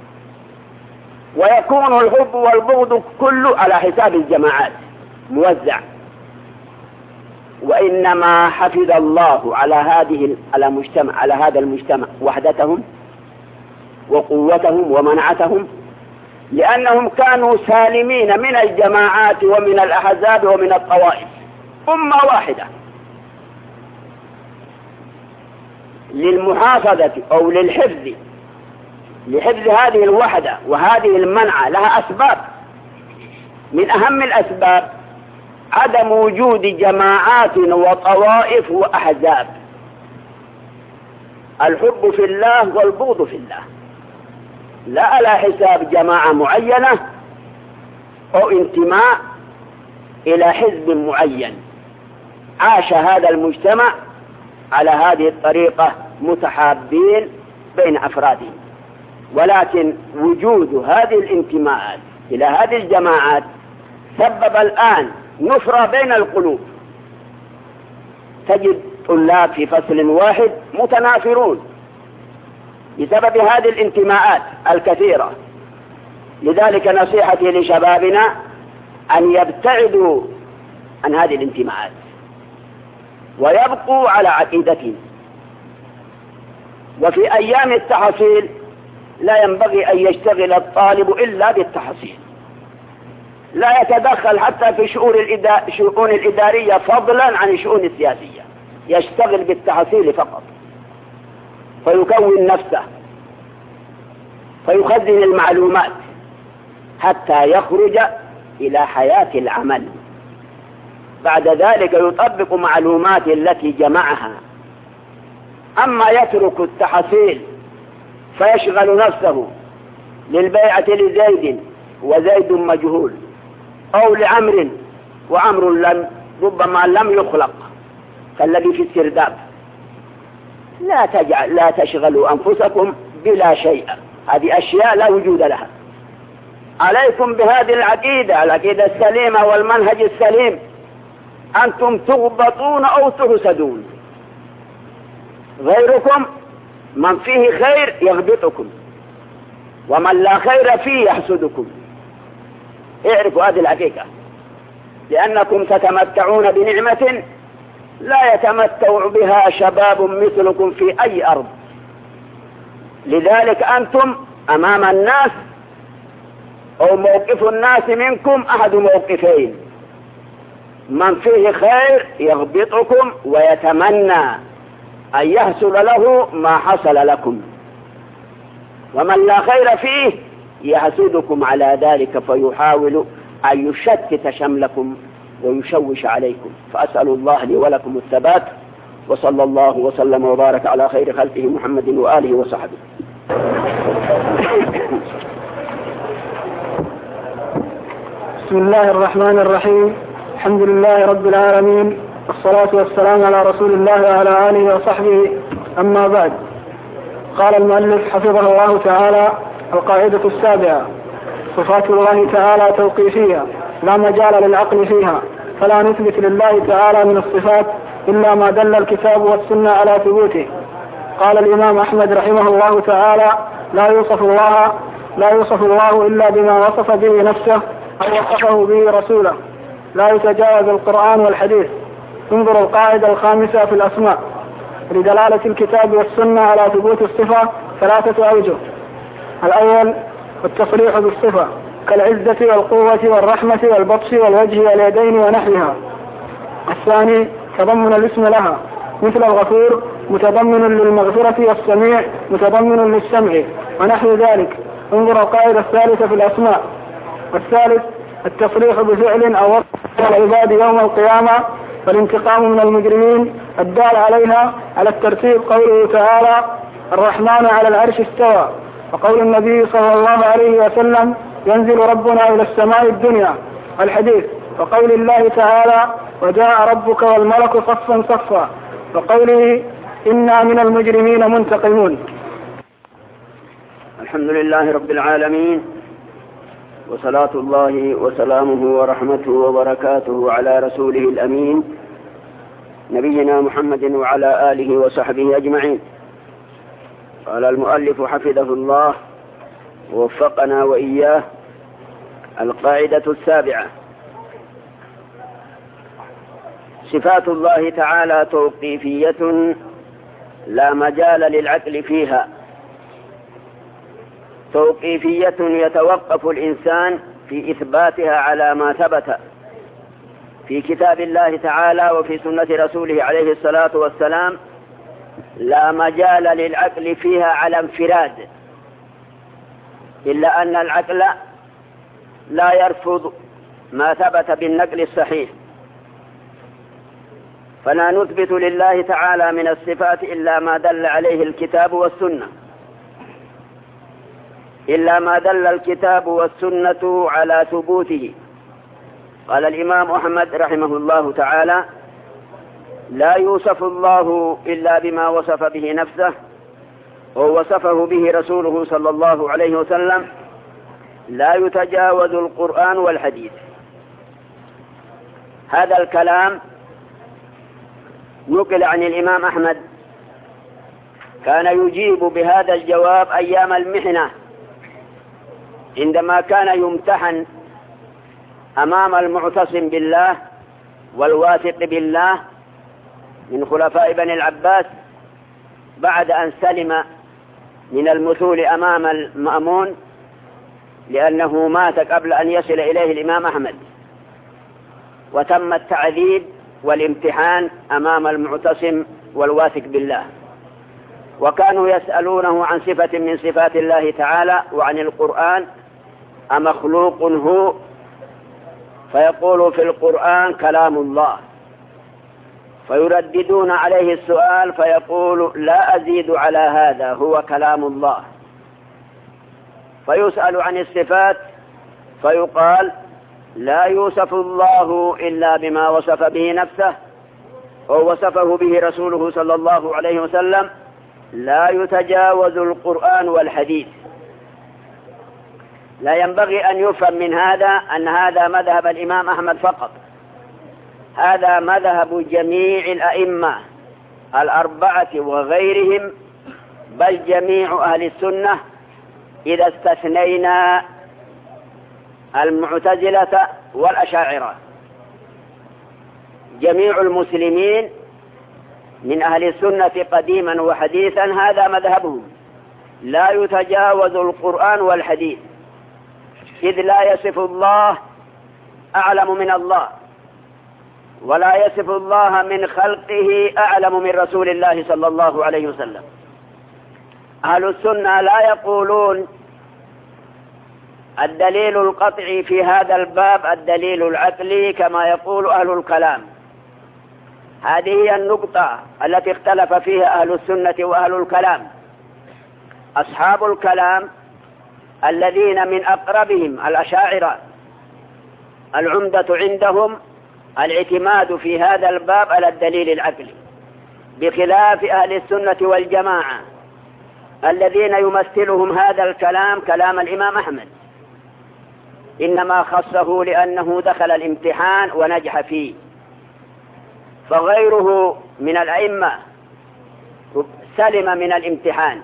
ويكون الحب والبغض كله على حساب الجماعات موزع. وإنما حفظ الله على هذا المجتمع وحدتهم وقوتهم ومنعتهم، لأنهم كانوا سالمين من الجماعات ومن الأحزاب ومن الطوائف، أمة واحدة. للمحافظة أو لحفظ هذه الوحدة وهذه المنعة لها أسباب. من أهم الأسباب عدم وجود جماعات وطوائف وأحزاب. الحب في الله والبغض في الله، لا على حساب جماعة معينة أو انتماء إلى حزب معين. عاش هذا المجتمع على هذه الطريقة متحابين بين أفرادهم، ولكن وجود هذه الانتماءات إلى هذه الجماعات سبب الآن نفرة بين القلوب. تجد طلاب في فصل واحد متنافرون بسبب هذه الانتماءات الكثيرة. لذلك نصيحتي لشبابنا أن يبتعدوا عن هذه الانتماءات ويبقوا على عقيدتهم. وفي أيام التحصيل لا ينبغي أن يشتغل الطالب إلا بالتحصيل، لا يتدخل حتى في شؤون الإدارية فضلا عن الشؤون السياسية، يشتغل بالتحصيل فقط، فيكون نفسه، فيخزن المعلومات حتى يخرج إلى حياة العمل. بعد ذلك يطبق معلومات التي جمعها. أما يترك التحصيل فيشغل نفسه للبيعة لزيد وزيد مجهول، أو لعمر وعمر ربما لم يخلق كالذي في السرداب. لا تشغلوا أنفسكم بلا شيء، هذه أشياء لا وجود لها. عليكم بهذه العقيدة السليمة والمنهج السليم. أنتم تغبطون أو تحسدون، غيركم من فيه خير يغبطكم، ومن لا خير فيه يحسدكم. اعرفوا هذه الحقيقة، لأنكم تتمتعون بنعمة لا يتمتع بها شباب مثلكم في أي أرض. لذلك أنتم أمام الناس أو موقف الناس منكم أحد موقفين: من فيه خير يغبطكم ويتمنى أن يحصل له ما حصل لكم، ومن لا خير فيه يحسدكم على ذلك فيحاول أن يشتت شملكم ويشوش عليكم. فأسأل الله لي ولكم الثبات، وصلى الله وسلم وبارك على خير خلقه محمد وآله وصحبه. بسم الله الرحمن الرحيم. الحمد لله رب العالمين، والصلاة والسلام على رسول الله وعلى آله وصحبه. أما بعد، قال المؤلف حفظه الله تعالى: القاعدة السابعة: صفات الله تعالى توقيفية لا مجال للعقل فيها، فلا نثبت لله تعالى من الصفات إلا ما دل الكتاب والسنة على ثبوته. قال الإمام أحمد رحمه الله تعالى: لا يوصف الله إلا بما وصف به نفسه أو وصفه به رسوله، لا يتجاوز القرآن والحديث. انظر القاعدة الخامسة في الأسماء: لدلالة الكتاب والسنة على ثبوت الصفة 3 أوجه. الأول التصريح بالصفة، كالعزة والقوة والرحمة والبطش والوجه واليدين ونحوها. الثاني تضمن الاسم لها، مثل الغفور متضمن للمغفرة، والسميع متضمن للسمع ونحو ذلك. انظر القاعدة الثالثة في الأسماء. الثالث التصريح بفعل أو وصف العباد يوم القيامة، فالانتقام من المجرمين الدال عليها على الترتيب قوله تعالى الرحمن على العرش استوى، وقول النبي صلى الله عليه وسلم ينزل ربنا إلى السماء الدنيا الحديث، وقول الله تعالى وجاء ربك والملك صفا صفا، وقوله إنا من المجرمين منتقمون. الحمد لله رب العالمين، وصلاة الله وسلامه ورحمته وبركاته على رسوله الأمين نبينا محمد وعلى آله وصحبه أجمعين. قال المؤلف حفظه الله ووفقنا وإياه: القاعدة السابعة: صفات الله تعالى توقيفية لا مجال للعقل فيها، توقيفية يتوقف الإنسان في إثباتها على ما ثبت في كتاب الله تعالى وفي سنة رسوله عليه الصلاة والسلام، لا مجال للعقل فيها على انفراد، إلا أن العقل لا يرفض ما ثبت بالنقل الصحيح، فلا نثبت لله تعالى من الصفات إلا ما دل عليه الكتاب والسنة، إلا ما دل الكتاب والسنة على ثبوته. قال الإمام أحمد رحمه الله تعالى: لا يوصف الله إلا بما وصف به نفسه ووصفه به رسوله صلى الله عليه وسلم، لا يتجاوز القرآن والحديث. هذا الكلام نقل عن الإمام أحمد، كان يجيب بهذا الجواب أيام المحنة عندما كان يمتحن أمام المعتصم بالله والواثق بالله من خلفاء بني العباس، بعد أن سلم من المثول أمام المأمون لأنه مات قبل أن يصل إليه الإمام أحمد، وتم التعذيب والامتحان أمام المعتصم والواثق بالله، وكانوا يسألونه عن صفة من صفات الله تعالى وعن القرآن: أمخلوق هو؟ فيقول في القرآن كلام الله، فيرددون عليه السؤال فيقول لا أزيد على هذا، هو كلام الله. فيسأل عن الصفات فيقال لا يوصف الله إلا بما وصف به نفسه ووصفه به رسوله صلى الله عليه وسلم، لا يتجاوز القرآن والحديث. لا ينبغي أن يفهم من هذا أن هذا مذهب الإمام أحمد فقط، هذا مذهب جميع الأئمة الأربعة وغيرهم، بل جميع أهل السنة إذا استثنينا المعتزلة والأشاعرة. جميع المسلمين من أهل السنة قديما وحديثا هذا مذهبهم، لا يتجاوز القرآن والحديث، إذ لا يصف الله أعلم من الله، ولا يصف الله من خلقه أعلم من رسول الله صلى الله عليه وسلم. أهل السنة لا يقولون الدليل القطعي في هذا الباب الدليل العقلي كما يقول أهل الكلام. هذه هي النقطة التي اختلف فيها أهل السنة وأهل الكلام. أصحاب الكلام الذين من أقربهم الأشاعرة، العمدة عندهم الاعتماد في هذا الباب على الدليل العقلي، بخلاف أهل السنة والجماعة الذين يمثلهم هذا الكلام كلام الإمام أحمد، إنما خصه لأنه دخل الامتحان ونجح فيه، فغيره من الأئمة سلم من الامتحان.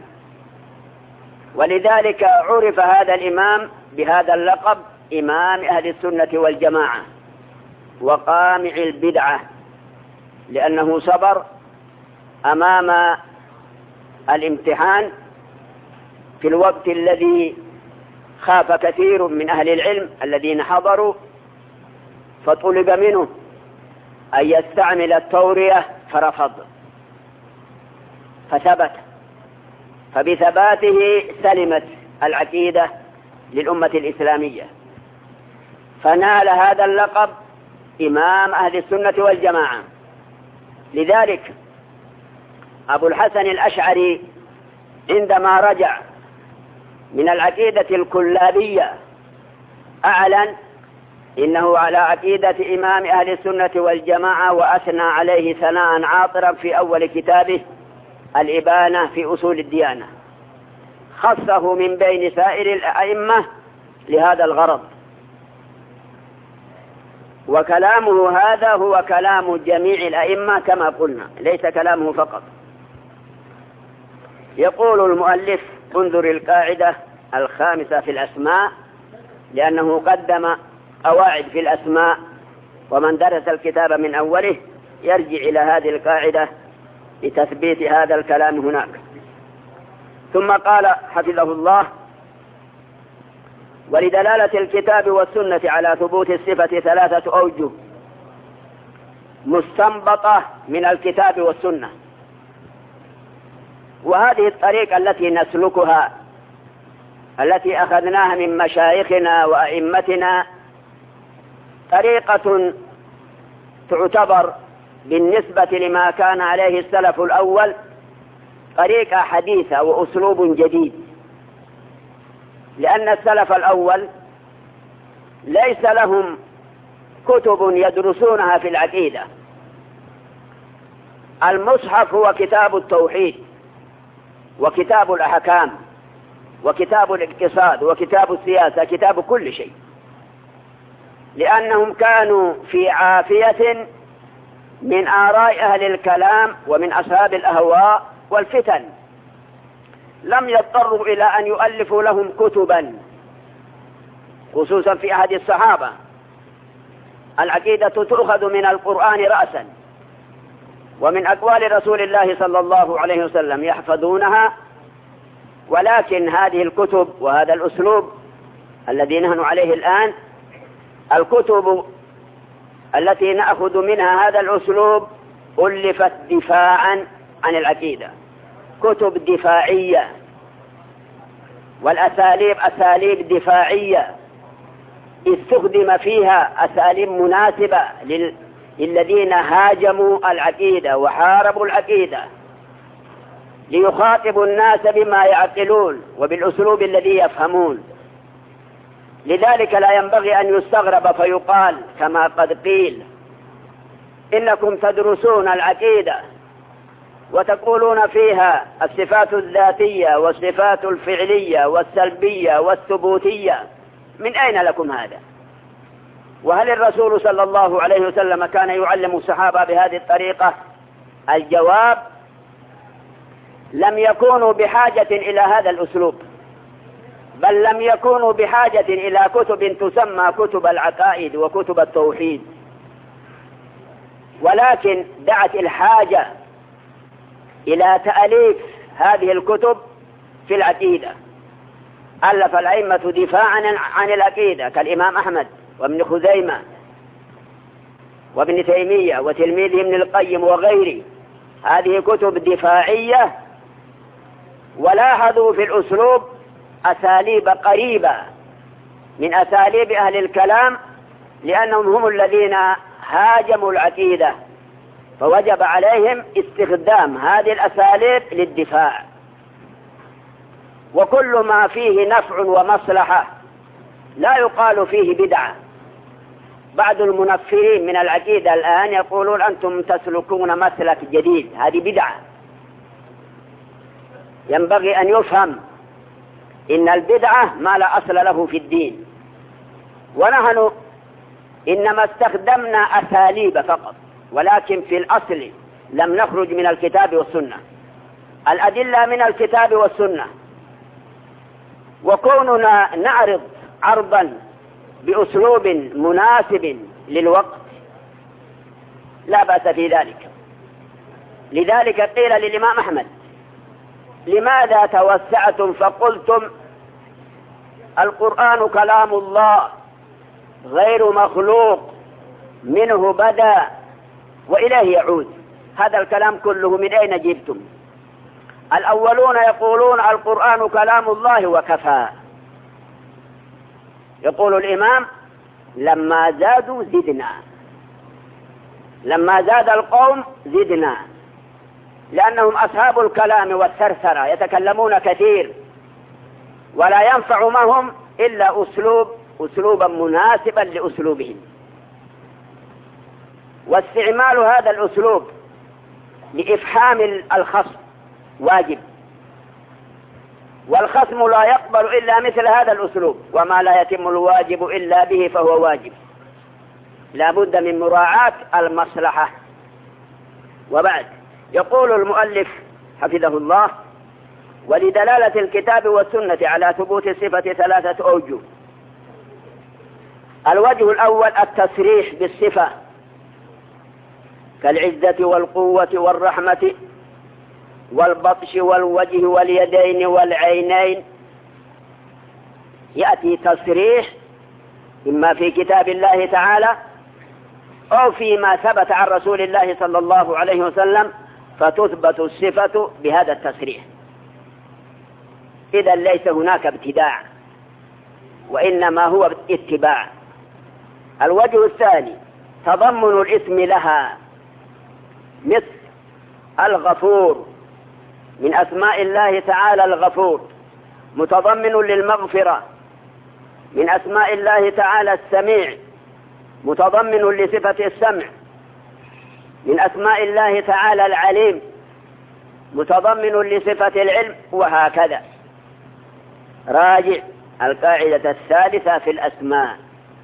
ولذلك عرف هذا الإمام بهذا اللقب إمام أهل السنة والجماعة وقامع البدعة، لأنه صبر أمام الامتحان في الوقت الذي خاف كثير من أهل العلم الذين حضروا فطلب منه أن يستعمل التورية فرفض، فثبت، فبثباته سلمت العقيدة للأمة الإسلامية، فنال هذا اللقب إمام أهل السنة والجماعة. لذلك أبو الحسن الأشعري عندما رجع من العقيدة الكلابية أعلن إنه على عقيدة إمام أهل السنة والجماعة، وأثنى عليه ثناء عاطرا في أول كتابه الإبانة في أصول الديانة، خصه من بين سائر الأئمة لهذا الغرض. وكلامه هذا هو كلام جميع الأئمة كما قلنا، ليس كلامه فقط. يقول المؤلف: انظر القاعدة الخامسة في الأسماء، لأنه قدم قواعد في الأسماء، ومن درس الكتاب من أوله يرجع إلى هذه القاعدة لتثبيت هذا الكلام هناك. ثم قال حفظه الله: ولدلالة الكتاب والسنة على ثبوت الصفة 3 أوجه مستنبطة من الكتاب والسنة. وهذه الطريقة التي نسلكها، التي أخذناها من مشايخنا وأئمتنا، طريقة تعتبر بالنسبة لما كان عليه السلف الأول طريقة حديثة وأسلوب جديد، لأن السلف الأول ليس لهم كتب يدرسونها في العقيدة. المصحف هو كتاب التوحيد وكتاب الأحكام وكتاب الاقتصاد وكتاب السياسة، كتاب كل شيء، لأنهم كانوا في عافية من آراء أهل الكلام ومن أصحاب الأهواء والفتن، لم يضطروا إلى أن يؤلفوا لهم كتبا، خصوصا في عهد الصحابة. العقيدة تؤخذ من القرآن رأسا ومن أقوال رسول الله صلى الله عليه وسلم يحفظونها، ولكن هذه الكتب وهذا الأسلوب الذي نحن عليه الآن، الكتب التي نأخذ منها هذا الأسلوب ألفت دفاعا عن العقيدة، كتب دفاعية، والأساليب أساليب دفاعية استخدم فيها أساليب مناسبة للذين هاجموا العقيدة وحاربوا العقيدة، ليخاطبوا الناس بما يعقلون وبالأسلوب الذي يفهمون. لذلك لا ينبغي أن يستغرب فيقال كما قد قيل: إنكم تدرسون العقيدة وتقولون فيها الصفات الذاتية والصفات الفعلية والسلبية والثبوتية، من أين لكم هذا؟ وهل الرسول صلى الله عليه وسلم كان يعلم الصحابة بهذه الطريقة؟ الجواب: لم يكونوا بحاجة إلى هذا الأسلوب، بل لم يكونوا بحاجة إلى كتب تسمى كتب العقائد وكتب التوحيد، ولكن دعت الحاجة إلى تأليف هذه الكتب في العقيدة. ألف الأئمة دفاعا عن العقيدة كالإمام أحمد وابن خزيمة وابن تيمية وتلميذه ابن القيم وغيره، هذه كتب دفاعية، ولاحظوا في الأسلوب أساليب قريبة من أساليب أهل الكلام، لأنهم هم الذين هاجموا العقيدة، فوجب عليهم استخدام هذه الأساليب للدفاع. وكل ما فيه نفع ومصلحة لا يقال فيه بدعة. بعض المنفرين من العقيدة الآن يقولون أنتم تسلكون مسلك جديد، هذه بدعة. ينبغي أن يفهم إن البدعة ما لا أصل له في الدين، ونحن إنما استخدمنا أساليب فقط، ولكن في الأصل لم نخرج من الكتاب والسنة. الأدلة من الكتاب والسنة، وكوننا نعرض عرضا بأسلوب مناسب للوقت لا بأس في ذلك. لذلك قيل للإمام أحمد: لماذا توسعتم فقلتم القرآن كلام الله غير مخلوق، منه بدأ وإليه يعود. هذا الكلام كله من أين جبتم؟ الأولون يقولون القرآن كلام الله وكفى. يقول الإمام لما زادوا زدنا، لما زاد القوم زدنا، لأنهم أصحاب الكلام والثرثرة يتكلمون كثير ولا ينفع معهم إلا أسلوبا مناسبا لأسلوبهم، واستعمال هذا الأسلوب لإفحام الخصم واجب، والخصم لا يقبل إلا مثل هذا الأسلوب، وما لا يتم الواجب إلا به فهو واجب، لا بد من مراعاة المصلحة. وبعد يقول المؤلف حفظه الله: ولدلالة الكتاب والسنة على ثبوت الصفة 3 أوجه. الوجه الأول التصريح بالصفة كالعزة والقوة والرحمة والبطش والوجه واليدين والعينين، يأتي تصريح إما في كتاب الله تعالى أو فيما ثبت عن رسول الله صلى الله عليه وسلم، فتثبت الصفة بهذا التصريح. إذا ليس هناك ابتداع، وإنما هو اتباع. الوجه الثاني تضمن الاسم لها، مثل الغفور من أسماء الله تعالى الغفور، متضمن للمغفرة. من أسماء الله تعالى السميع، متضمن لصفة السمع. من أسماء الله تعالى العليم، متضمن لصفة العلم، وهكذا. راجع القاعدة الثالثة في الأسماء.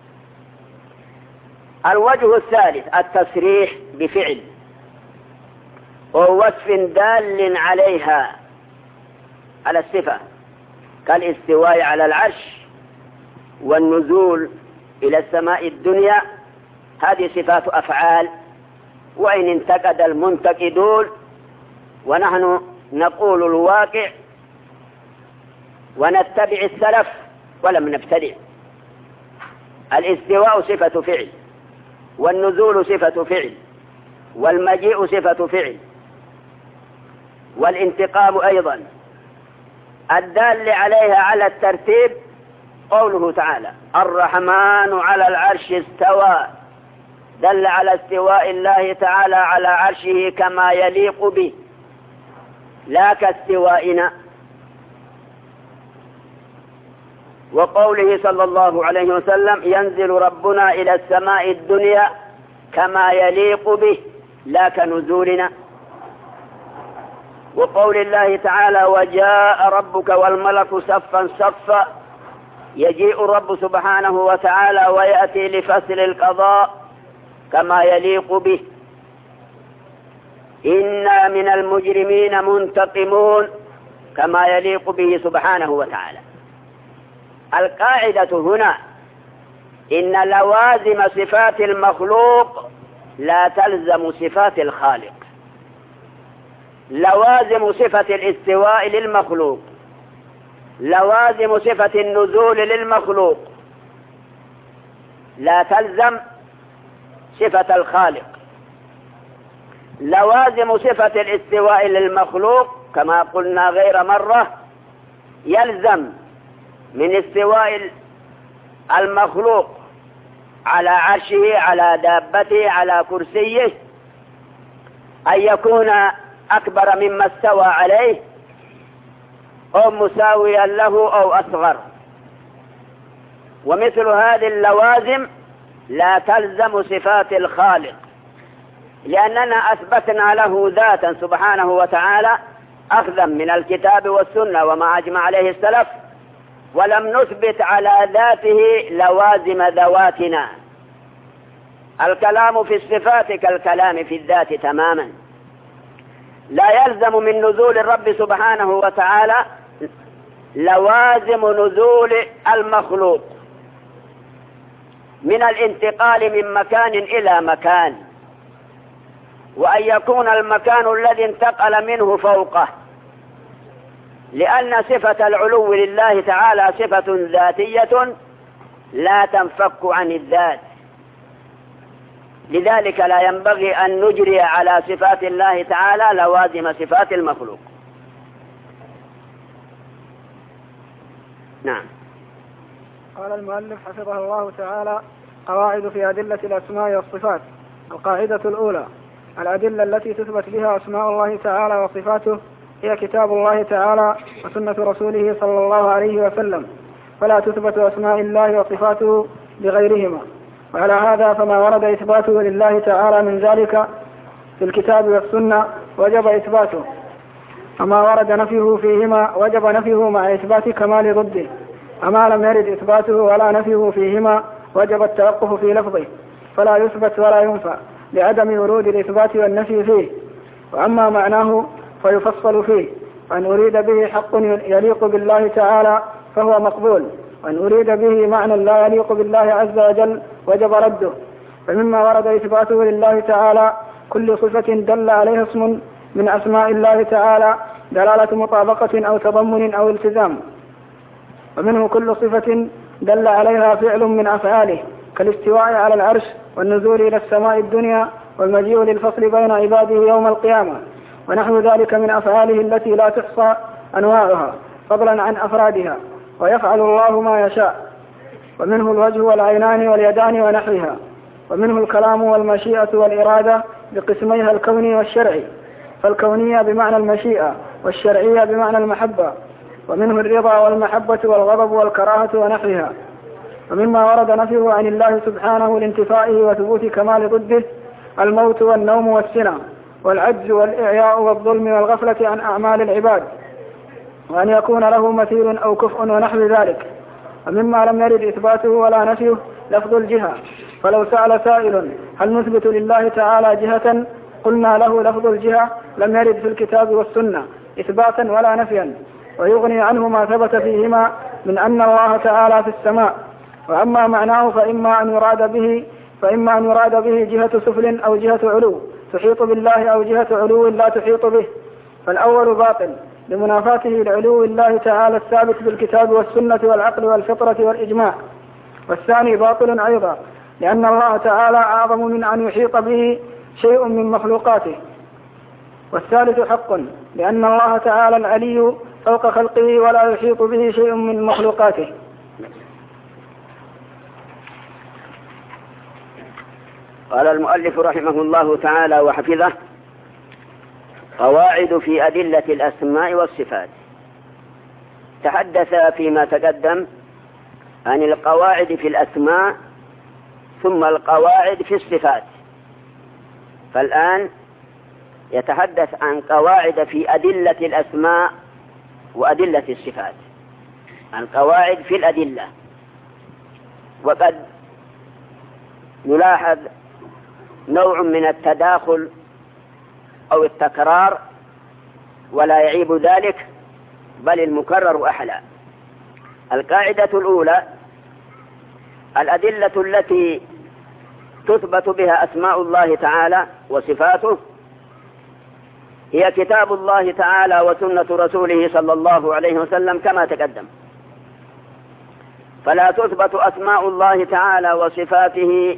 الوجه الثالث التصريح بفعل ووصف دال عليها، على الصفة، كالاستواء على العرش والنزول إلى السماء الدنيا. هذه صفات أفعال، وإن انتقد المنتقدون ونحن نقول الواقع ونتبع السلف ولم نبتدع. الاستواء صفة فعل، والنزول صفة فعل، والمجيء صفة فعل، والانتقام أيضا. الدال عليها على الترتيب قوله تعالى: الرحمن على العرش استوى، دل على استواء الله تعالى على عرشه كما يليق به، لا كاستوائنا. وقوله صلى الله عليه وسلم: ينزل ربنا إلى السماء الدنيا كما يليق به، لا كنزولنا. وقول الله تعالى: وجاء ربك والملك صفا صفا، يجيء الرب سبحانه وتعالى ويأتي لفصل القضاء كما يليق به. إنا من المجرمين منتقمون، كما يليق به سبحانه وتعالى. القاعدة هنا إن لوازم صفات المخلوق لا تلزم صفات الخالق. لوازم صفة الاستواء للمخلوق، لوازم صفة النزول للمخلوق، لا تلزم صفة الخالق. لوازم صفة الاستواء للمخلوق كما قلنا غير مرة، يلزم من استواء المخلوق على عرشه، على دابته، على كرسيه، أن يكون أكبر مما استوى عليه أو مساويا له أو أصغر. ومثل هذه اللوازم لا تلزم صفات الخالق، لأننا أثبتنا له ذاتا سبحانه وتعالى أخذا من الكتاب والسنة وما أجمع عليه السلف، ولم نثبت على ذاته لوازم ذواتنا. الكلام في الصفات كالكلام في الذات تماما. لا يلزم من نزول الرب سبحانه وتعالى لوازم نزول المخلوق من الانتقال من مكان إلى مكان، وأن يكون المكان الذي انتقل منه فوقه، لأن صفة العلو لله تعالى صفة ذاتية لا تنفك عن الذات، لذلك لا ينبغي أن نجري على صفات الله تعالى لوازم صفات المخلوق. نعم. قال المؤلف حفظه الله تعالى: قواعد في أدلة الأسماء والصفات. القاعدة الأولى: الأدلة التي تثبت بها أسماء الله تعالى وصفاته هي كتاب الله تعالى وسنة رسوله صلى الله عليه وسلم، فلا تثبت أسماء الله وصفاته بغيرهما. وعلى هذا فما ورد إثباته لله تعالى من ذلك في الكتاب والسنة وجب إثباته، وما ورد نفيه فيهما وجب نفيه مع إثبات كمال ضده، وما لم يرد إثباته ولا نفيه فيهما وجب التوقف في لفظه، فلا يثبت ولا ينفع لعدم ورود الإثبات والنفي فيه. وأما معناه فيفصل فيه، وأن أريد به حق يليق بالله تعالى فهو مقبول، وأن أريد به معنى لا يليق بالله عز وجل وجب رده. فمما ورد إثباته لله تعالى كل صفة دل عليها اسم من أسماء الله تعالى دلالة مطابقة أو تضمن أو التزام، ومنه كل صفة دل عليها فعل من أفعاله كالاستواء على العرش والنزول إلى السماء الدنيا والمجيء للفصل بين عباده يوم القيامة ونحو ذلك من أفعاله التي لا تحصى أنواعها فضلا عن أفرادها، ويفعل الله ما يشاء. ومنه الوجه والعينان واليدان ونحوها. ومنه الكلام والمشيئة والإرادة بقسميها الكوني والشرعي، فالكونية بمعنى المشيئة والشرعية بمعنى المحبة. ومنه الرضا والمحبة والغضب والكراهة ونحوها. ومما ورد نفيه عن الله سبحانه لانتفائه وثبوت كمال ضده الموت والنوم والسنة والعجز والإعياء والظلم والغفلة عن أعمال العباد، وأن يكون له مثيل أو كفء ونحو ذلك. ومما لم يرد إثباته ولا نفيه لفظ الجهة، فلو سأل سائل هل نثبت لله تعالى جهة قلنا له لفظ الجهة لم يرد في الكتاب والسنة إثباتا ولا نفيا، ويغني عنه ما ثبت فيهما من أن الله تعالى في السماء. وأما معناه فإما أن يراد به جهة سفل أو جهة علو تحيط بالله أو جهة علو لا تحيط به، فالأول باطل لمنافاته لعلو الله تعالى الثابت بالكتاب والسنة والعقل والفطرة والإجماع، والثاني باطل أيضا لأن الله تعالى أعظم من أن يحيط به شيء من مخلوقاته، والثالث حق لأن الله تعالى العلي فوق خلقه ولا يحيط به شيء من مخلوقاته. قال المؤلف رحمه الله تعالى وحفظه: قواعد في أدلة الأسماء والصفات. تحدث فيما تقدم عن القواعد في الأسماء ثم القواعد في الصفات، فالآن يتحدث عن قواعد في أدلة الأسماء وأدلة الصفات، عن قواعد في الأدلة. وقد نلاحظ نوع من التداخل أو التكرار، ولا يعيب ذلك بل المكرر أحلى. القاعدة الأولى: الأدلة التي تثبت بها أسماء الله تعالى وصفاته هي كتاب الله تعالى وسنة رسوله صلى الله عليه وسلم كما تقدم، فلا تثبت أسماء الله تعالى وصفاته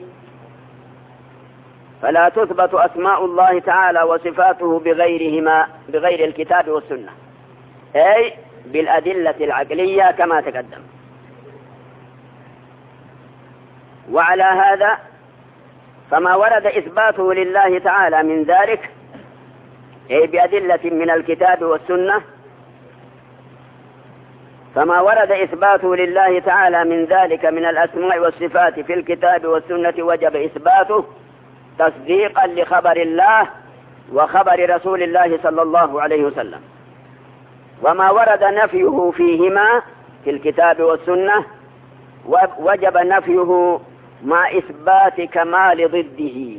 وصفاته بغيرهما، بغير الكتاب والسنة، أي بالأدلة العقلية كما تقدم. وعلى هذا فما ورد إثباته لله تعالى من ذلك أي بأدلة من الكتاب والسنة، فما ورد إثباته لله تعالى من ذلك من الأسماء والصفات في الكتاب والسنة وجب إثباته تصديقا لخبر الله وخبر رسول الله صلى الله عليه وسلم. وما ورد نفيه فيهما في الكتاب والسنة وجب نفيه مع إثبات كمال ضده.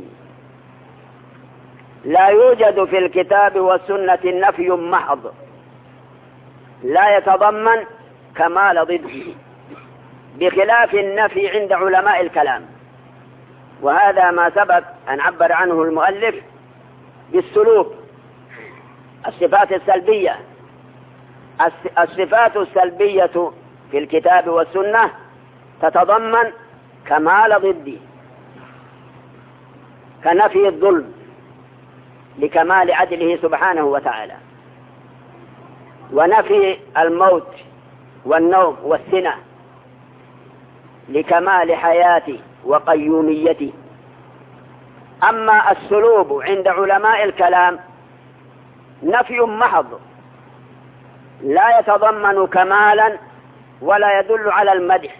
لا يوجد في الكتاب والسنة نفي محض لا يتضمن كمال ضده، بخلاف النفي عند علماء الكلام، وهذا ما سبق أن عبر عنه المؤلف بالسلوك، الصفات السلبية الصفات السلبية في الكتاب والسنة تتضمن كمال ضده، كنفي الظلم لكمال عدله سبحانه وتعالى، ونفي الموت والنوم والسنة لكمال حياته وقيوميته. أما السلوب عند علماء الكلام نفي محض لا يتضمن كمالا ولا يدل على المدح،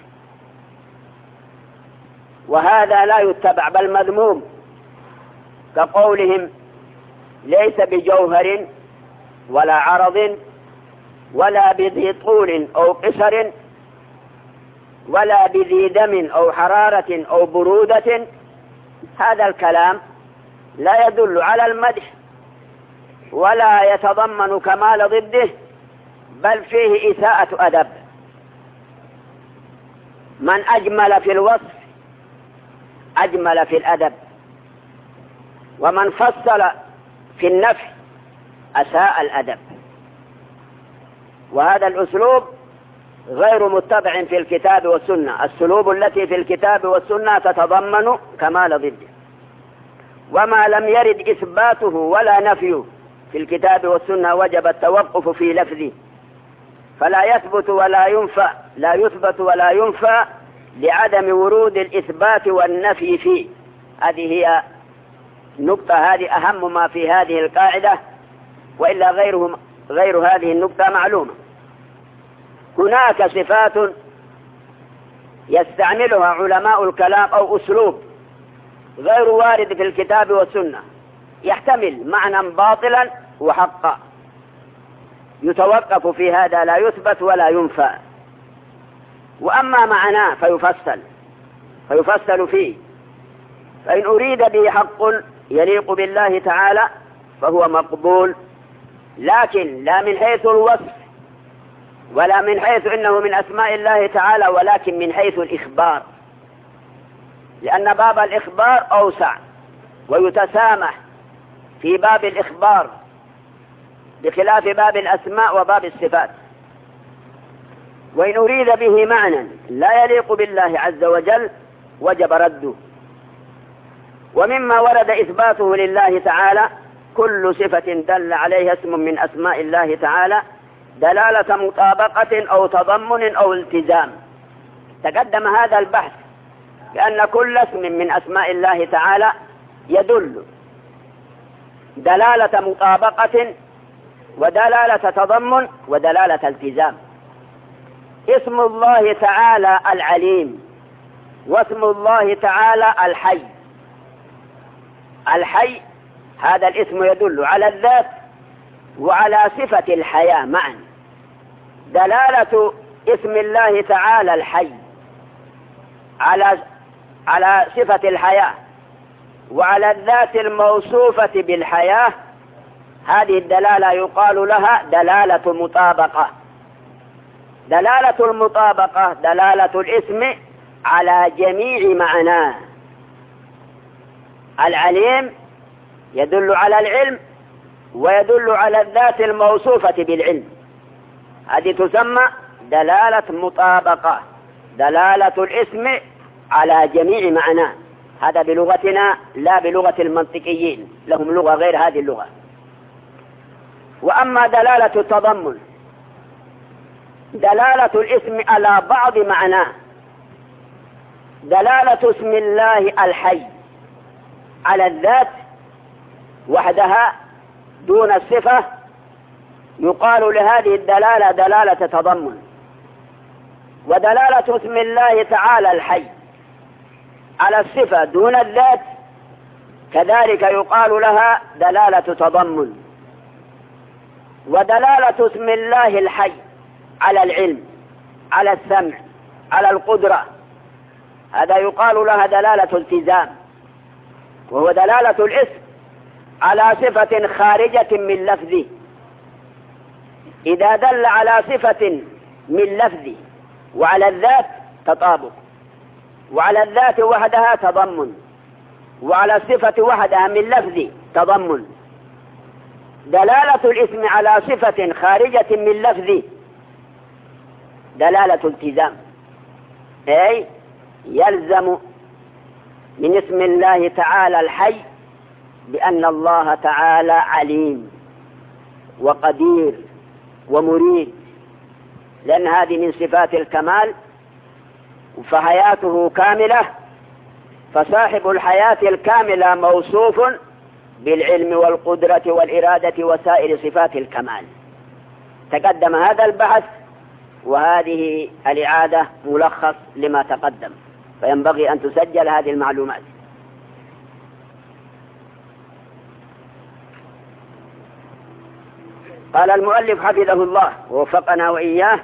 وهذا لا يتبع بل مذموم، كقولهم ليس بجوهر ولا عرض ولا بذي طول أو قصر ولا بذي دم أو حرارة أو برودة. هذا الكلام لا يدل على المدح ولا يتضمن كمال ضده، بل فيه إساءة أدب. من أجمل في الوصف أجمل في الأدب، ومن فصل في النفي أساء الأدب. وهذا الأسلوب غير متبع في الكتاب والسنة. السلوب التي في الكتاب والسنة تتضمن كمال ضده، وما لم يرد إثباته ولا نفيه في الكتاب والسنة وجب التوقف في لفظه، فلا يثبت ولا ينفى، لا يثبت ولا ينفى لعدم ورود الإثبات والنفي فيه. هذه هي نقطة، هذه أهم ما في هذه القاعدة، وإلا غير هذه النقطة معلومة. هناك صفات يستعملها علماء الكلام أو أسلوب غير وارد في الكتاب والسنة، يحتمل معنى باطلا وحقا، يتوقف في هذا، لا يثبت ولا ينفى. وأما معناه فيفصل فيه، فإن أريد به حق يليق بالله تعالى فهو مقبول، لكن لا من حيث الوصف ولا من حيث إنه من أسماء الله تعالى، ولكن من حيث الإخبار، لأن باب الإخبار أوسع ويتسامح في باب الإخبار بخلاف باب الأسماء وباب الصفات. وإن أريد به معنى لا يليق بالله عز وجل وجب رده. ومما ورد إثباته لله تعالى كل صفة دل عليها اسم من أسماء الله تعالى دلالة مطابقة أو تضمن أو التزام. تقدم هذا البحث بأن كل اسم من أسماء الله تعالى يدل دلالة مطابقة ودلالة تضمن ودلالة التزام. اسم الله تعالى العليم، واسم الله تعالى الحي. الحي هذا الاسم يدل على الذات وعلى صفة الحياة معا. دلالة اسم الله تعالى الحي على صفة الحياة وعلى الذات الموصوفة بالحياة، هذه الدلالة يقال لها دلالة مطابقة. دلالة المطابقة دلالة الاسم على جميع معناه. العليم يدل على العلم ويدل على الذات الموصوفة بالعلم، هذه تسمى دلالة مطابقة، دلالة الاسم على جميع معناه. هذا بلغتنا لا بلغة المنطقيين، لهم لغة غير هذه اللغة. وأما دلالة التضمن دلالة الاسم على بعض معناه. دلالة اسم الله الحي على الذات وحدها دون الصفة يقال لهذه الدلالة دلالة تضمن. ودلالة اسم الله تعالى الحي على الصفة دون الذات كذلك يقال لها دلالة تضمن. ودلالة اسم الله الحي على العلم، على السمع، على القدرة، هذا يقال لها دلالة التزام، وهو دلالة الاسم على صفة خارجة من لفظه. إذا دل على صفة من لفظه وعلى الذات تطابق، وعلى الذات وحدها تضمن، وعلى الصفة وحدها من لفظه تضمن. دلالة الاسم على صفة خارجة من لفظه دلالة التزام، أي يلزم من اسم الله تعالى الحي بأن الله تعالى عليم وقدير ومريد، لأن هذه من صفات الكمال، فحياته كاملة، فصاحب الحياة الكاملة موصوف بالعلم والقدرة والإرادة وسائر صفات الكمال. تقدم هذا البحث، وهذه الإعادة ملخص لما تقدم، فينبغي أن تسجل هذه المعلومات. قال المؤلف حفظه الله ووفقنا وإياه: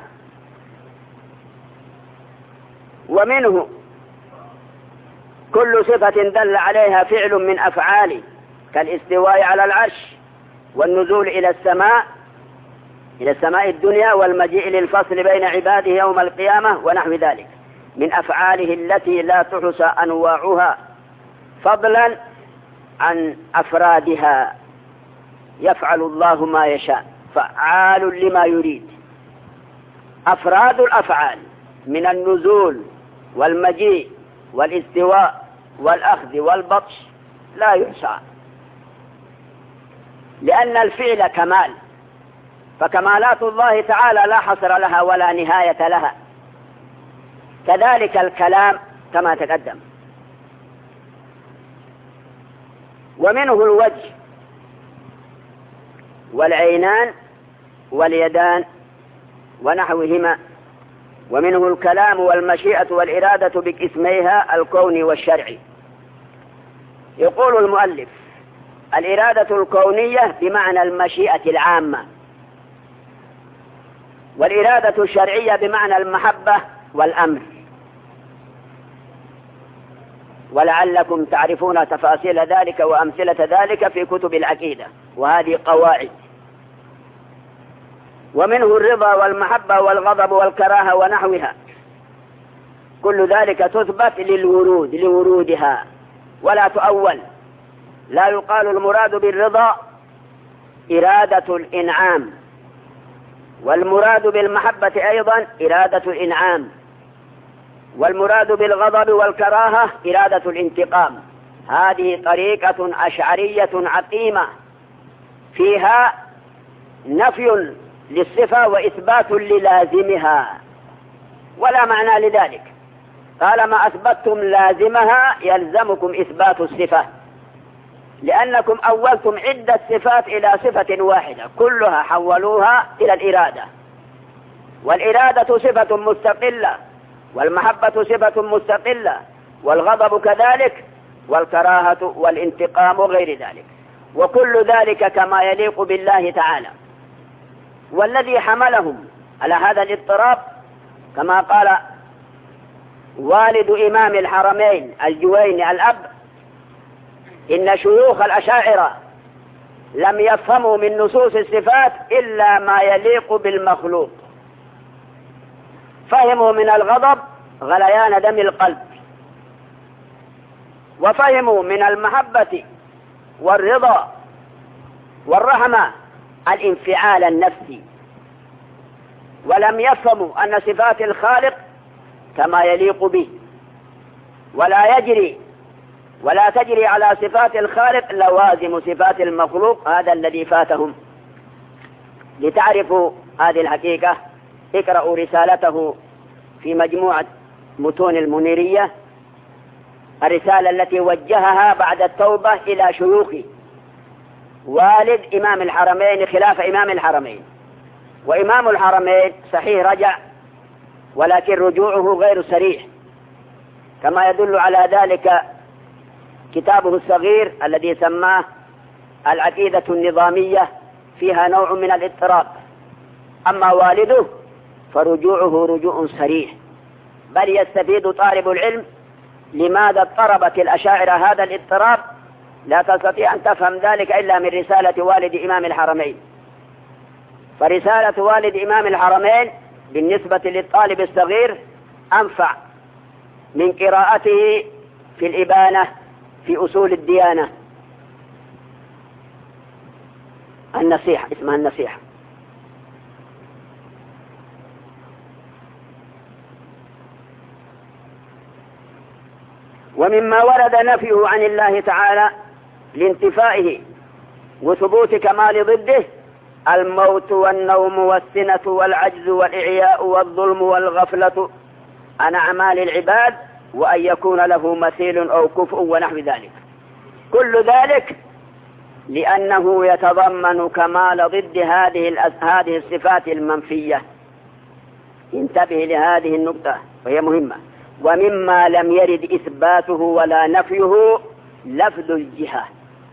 ومنه كل صفة دل عليها فعل من أفعاله، كالاستواء على العرش، والنزول إلى السماء الدنيا، والمجيء للفصل بين عباده يوم القيامة، ونحو ذلك من أفعاله التي لا تحصى أنواعها فضلا عن أفرادها. يفعل الله ما يشاء، فعال لما يريد. أفراد الأفعال من النزول والمجيء والاستواء والأخذ والبطش لا يحصى، لأن الفعل كمال، فكمالات الله تعالى لا حصر لها ولا نهاية لها. كذلك الكلام كما تقدم. ومنه الوجه والعينان واليدان ونحوهما، ومنه الكلام والمشيئة والإرادة باسميها الكوني والشرعي. يقول المؤلف: الإرادة الكونية بمعنى المشيئة العامة، والإرادة الشرعية بمعنى المحبة والأمر. ولعلكم تعرفون تفاصيل ذلك وأمثلة ذلك في كتب العقيدة، وهذه قواعد. ومنه الرضا والمحبة والغضب والكراهة ونحوها، كل ذلك تثبت لورودها ولا تؤول. لا يقال المراد بالرضا إرادة الإنعام، والمراد بالمحبة أيضا إرادة الإنعام، والمراد بالغضب والكراهة إرادة الانتقام. هذه طريقة أشعرية عقيمة فيها نفي للصفة وإثبات للازمها، ولا معنى لذلك. طالما أثبتتم لازمها يلزمكم إثبات الصفة، لأنكم أولتم عدة صفات إلى صفة واحدة، كلها حولوها إلى الإرادة، والإرادة صفة مستقلة، والمحبة صفة مستقلة، والغضب كذلك، والكراهة والانتقام وغير ذلك، وكل ذلك كما يليق بالله تعالى. والذي حملهم على هذا الاضطراب كما قال والد إمام الحرمين الجويني الأب: إن شيوخ الأشاعرة لم يفهموا من نصوص الصفات إلا ما يليق بالمخلوق. فهموا من الغضب غليان دم القلب، وفهموا من المحبة والرضا والرحمة الانفعال النفسي، ولم يفهموا أن صفات الخالق كما يليق به، ولا تجري على صفات الخالق لوازم صفات المخلوق. هذا الذي فاتهم. لتعرفوا هذه الحقيقة اقرأوا رسالته في مجموعة متون المنيرية، الرسالة التي وجهها بعد التوبة إلى شيوخه والد إمام الحرمين خلاف إمام الحرمين. وإمام الحرمين صحيح رجع، ولكن رجوعه غير صريح، كما يدل على ذلك كتابه الصغير الذي سماه العقيدة النظامية، فيها نوع من الاضطراب. أما والده فرجوعه رجوع صريح، بل يستفيد طالب العلم لماذا اضطربت الأشاعرة هذا الاضطراب. لا تستطيع أن تفهم ذلك إلا من رسالة والد إمام الحرمين. فرسالة والد إمام الحرمين بالنسبة للطالب الصغير أنفع من قراءته في الإبانة في أصول الديانة. النصيحة، اسمها النصيحة. ومما ورد نفيه عن الله تعالى لانتفائه وثبوت كمال ضده الموت والنوم والسنة والعجز والإعياء والظلم والغفلة عن أعمال العباد، وأن يكون له مثيل أو كفء ونحو ذلك. كل ذلك لأنه يتضمن كمال ضد هذه الصفات المنفية. انتبه لهذه النقطة وهي مهمة. ومما لم يرد إثباته ولا نفيه لفظ الجهة.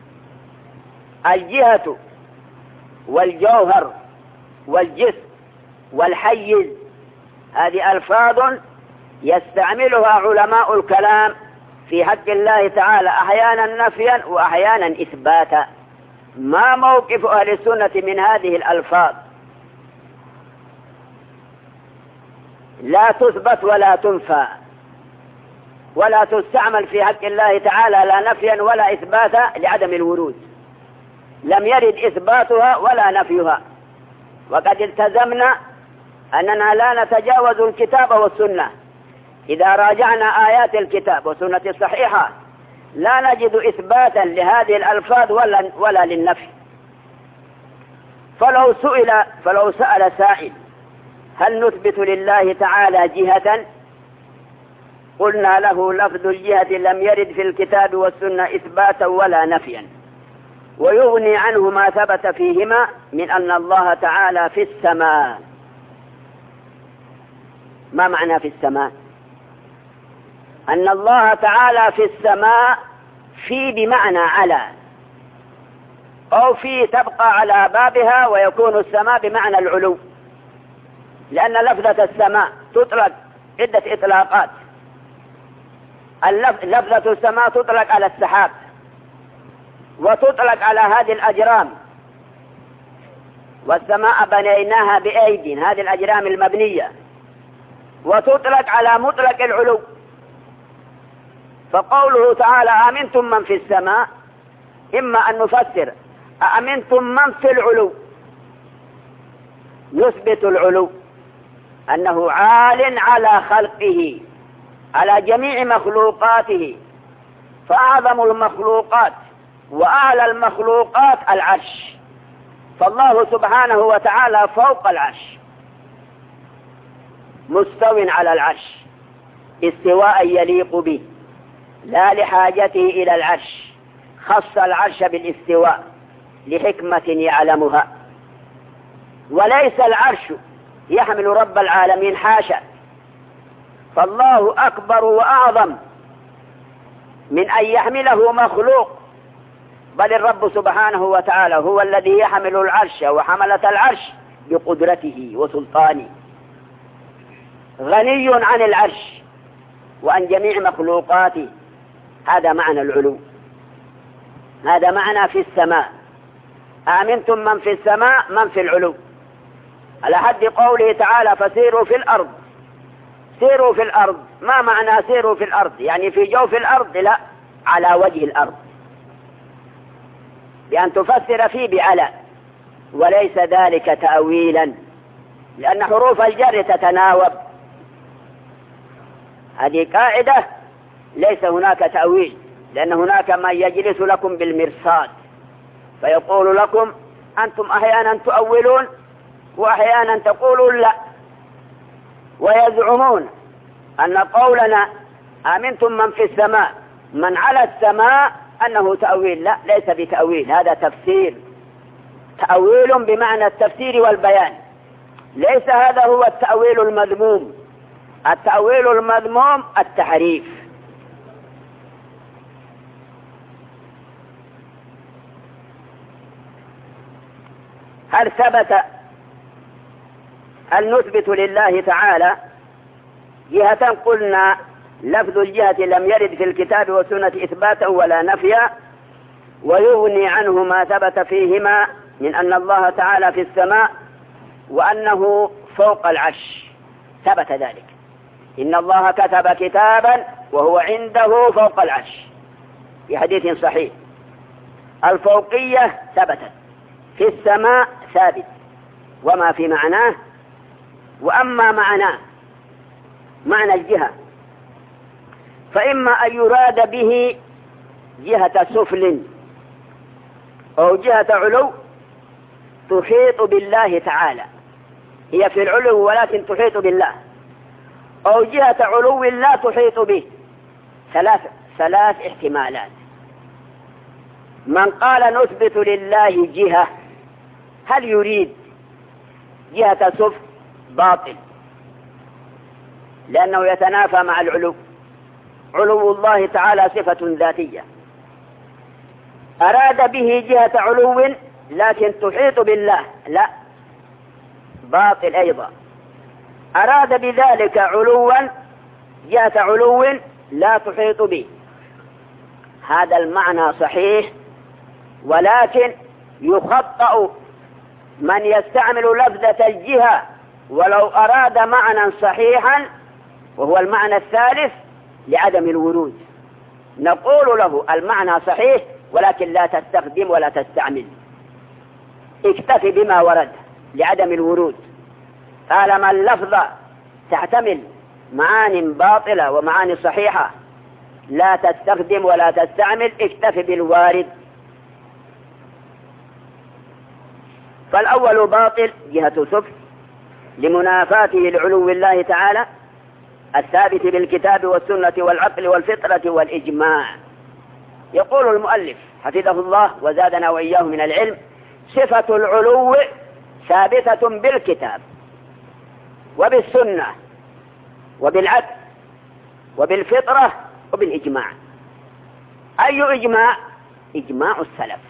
الجهة والجوهر والجسم والحيز هذه ألفاظ يستعملها علماء الكلام في حق الله تعالى أحيانا نفيا وأحيانا إثباتا. ما موقف أهل السنة من هذه الألفاظ؟ لا تثبت ولا تنفى ولا تستعمل في حق الله تعالى لا نفيا ولا إثباتا لعدم الورود. لم يرد إثباتها ولا نفيها، وقد التزمنا أننا لا نتجاوز الكتاب والسنة. إذا راجعنا آيات الكتاب والسنة الصحيحة لا نجد إثباتا لهذه الألفاظ ولا للنفي. فلو سأل سائل هل نثبت لله تعالى جهة؟ قلنا له لفظ الجهة لم يرد في الكتاب والسنة إثباتا ولا نفيا، ويغني عنه ما ثبت فيهما من أن الله تعالى في السماء. ما معنى في السماء؟ أن الله تعالى في السماء، في بمعنى على، أو في تبقى على بابها ويكون السماء بمعنى العلو، لأن لفظة السماء تطلق عدة إطلاقات. لفظة السماء تطلق على السحاب، وتطلق على هذه الأجرام. والسماء بنيناها بأيد، هذه الأجرام المبنية. وتطلق على مطلق العلو. فقوله تعالى آمنتم من في السماء، إما أن نفسر أأمنتم من في العلو، يثبت العلو أنه عال على خلقه، على جميع مخلوقاته. فأعظم المخلوقات وأعلى المخلوقات العرش، فالله سبحانه وتعالى فوق العرش مستو على العرش استواء يليق به، لا لحاجته إلى العرش. خص العرش بالاستواء لحكمة يعلمها. وليس العرش يحمل رب العالمين، حاشا، فالله أكبر وأعظم من أن يحمله مخلوق. بل الرب سبحانه وتعالى هو الذي يحمل العرش وحملة العرش بقدرته وسلطانه، غني عن العرش وعن جميع مخلوقاته. هذا معنى العلو، هذا معنى في السماء. آمنتم من في السماء، من في العلو، على حد قوله تعالى فسيروا في الأرض. سيروا في الأرض، ما معنى سيروا في الأرض؟ يعني في جوف الأرض؟ لا، على وجه الأرض، بأن تفسر فيه بعلى، وليس ذلك تأويلا، لأن حروف الجر تتناوب. هذه قاعدة، ليس هناك تأويل، لأن هناك من يجلس لكم بالمرصاد فيقول لكم أنتم أحيانا تؤولون وأحيانا تقولون لا، ويزعمون أن قولنا آمنتم من في السماء، من على السماء، أنه تأويل. لا، ليس بتأويل، هذا تفسير، تأويل بمعنى التفسير والبيان. ليس هذا هو التأويل المذموم. التأويل المذموم التحريف. هل ثبت أن نثبت لله تعالى جهة؟ قلنا لفظ الجهة لم يرد في الكتاب والسنة إثباتا ولا نفيا، ويغني عنه ما ثبت فيهما من أن الله تعالى في السماء وأنه فوق العرش. ثبت ذلك، إن الله كتب كتابا وهو عنده فوق العرش، في حديث صحيح. الفوقية ثبتت في السماء ثابت وما في معناه. وأما معنى الجهة فإما أن يراد به جهة سفل أو جهة علو تحيط بالله تعالى، هي في العلو ولكن تحيط بالله، أو جهة علو لا تحيط به. ثلاث احتمالات. من قال نثبت لله جهة هل يريد جهة سفل؟ باطل، لأنه يتنافى مع العلو. علو الله تعالى صفة ذاتية. أراد به جهة علو لكن تحيط بالله، لا، باطل أيضا. أراد بذلك علوا جهة علو لا تحيط به، هذا المعنى صحيح، ولكن يخطأ من يستعمل لفظة الجهة ولو أراد معنى صحيحا وهو المعنى الثالث لعدم الورود. نقول له المعنى صحيح ولكن لا تستخدم ولا تستعمل، اكتفي بما ورد لعدم الورود. طالما اللفظة تحتمل معاني باطلة ومعاني صحيحة لا تستخدم ولا تستعمل، اكتفي بالوارد. فالأول باطل جهة سفل لمنافاته لعلو الله تعالى الثابت بالكتاب والسنة والعقل والفطرة والإجماع. يقول المؤلف حفظه الله وزادنا وإياه من العلم: صفة العلو ثابتة بالكتاب وبالسنة وبالعقل وبالفطرة وبالإجماع. أي إجماع؟ إجماع السلف.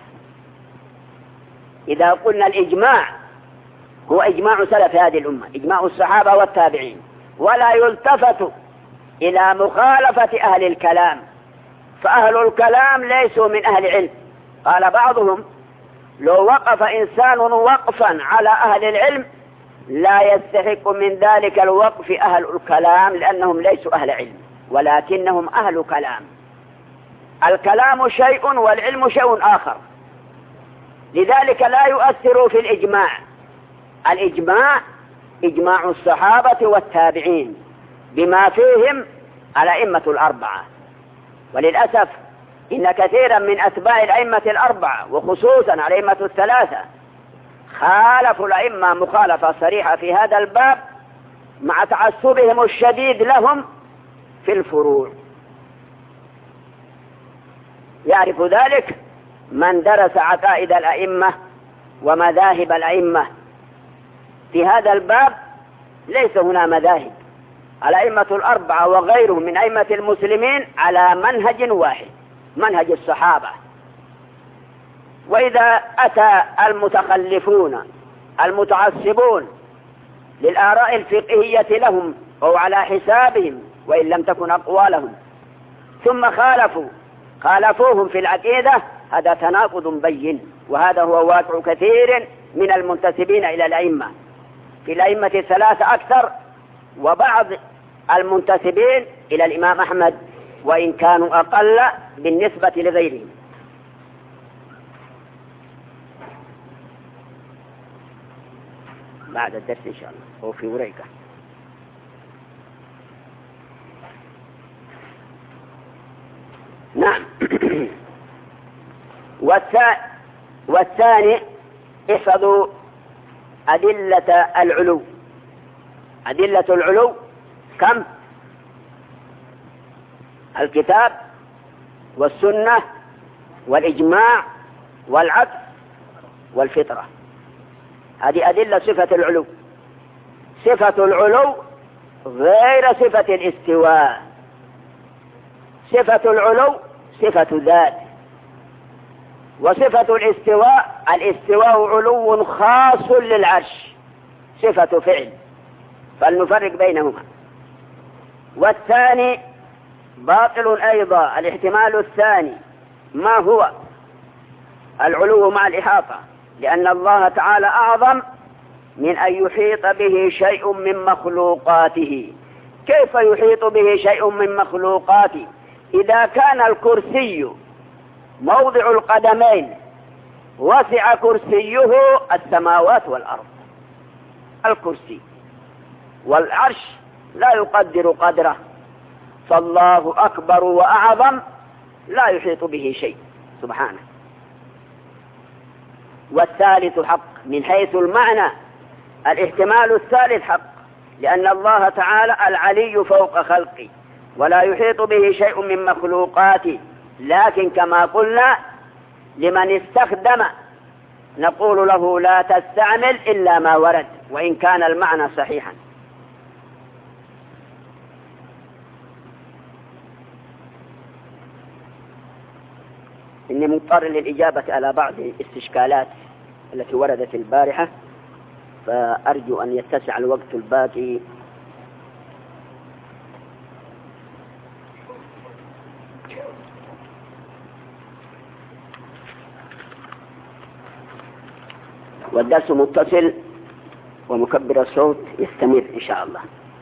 إذا قلنا الإجماع هو إجماع سلف هذه الأمة، إجماع الصحابة والتابعين، ولا يلتفت إلى مخالفة أهل الكلام، فأهل الكلام ليسوا من أهل علم. قال بعضهم: لو وقف إنسان وقفا على أهل العلم لا يستحق من ذلك الوقف أهل الكلام، لأنهم ليسوا أهل علم ولكنهم أهل كلام. الكلام شيء والعلم شيء آخر، لذلك لا يؤثر في الإجماع. الإجماع إجماع الصحابة والتابعين بما فيهم الأئمة الأربعة. وللأسف إن كثيرا من أتباع الأئمة الأربعة وخصوصا الأئمة الثلاثة خالفوا الأئمة مخالفة صريحة في هذا الباب مع تعصبهم الشديد لهم في الفروع. يعرف ذلك من درس عقائد الأئمة ومذاهب الأئمة. في هذا الباب ليس هنا مذاهب، الأئمة الأربعة وغيرهم من أئمة المسلمين على منهج واحد، منهج الصحابة. وإذا أتى المتخلفون المتعصبون للآراء الفقهية لهم أو على حسابهم وإن لم تكن أقوالهم ثم خالفوهم في العقيدة، هذا تناقض بين، وهذا هو واقع كثير من المنتسبين إلى الأئمة، في الأئمة الثلاثة أكثر، وبعض المنتسبين إلى الإمام أحمد وإن كانوا أقل بالنسبة لغيرهم. بعد الدرس إن شاء الله هو في وريكة. نعم. والثاني احفظوا أدلة العلو. أدلة العلو كم؟ الكتاب والسنة والإجماع والعقل والفطرة، هذه أدلة صفة العلو. صفة العلو غير صفة الاستواء. صفة العلو صفة ذات، وصفة الاستواء علو خاص للعرش، صفة فعل، فلنفرق بينهما. والثاني باطل أيضا. الاحتمال الثاني ما هو؟ العلو مع الإحاطة، لأن الله تعالى أعظم من أن يحيط به شيء من مخلوقاته. كيف يحيط به شيء من مخلوقاته؟ إذا كان الكرسي موضع القدمين وسع كرسيه السماوات والأرض. الكرسي والعرش لا يقدر قدره، فالله أكبر وأعظم لا يحيط به شيء سبحانه. والثالث حق من حيث المعنى، الاحتمال الثالث حق، لأن الله تعالى العلي فوق خلقه ولا يحيط به شيء من مخلوقاته، لكن كما قلنا لمن استخدم نقول له لا تستعمل إلا ما ورد وإن كان المعنى صحيحا. إني مضطر للإجابة على بعض الاستشكالات التي وردت البارحة، فأرجو أن يتسع الوقت الباقي. والدرس متصل ومكبر الصوت يستمر إن شاء الله.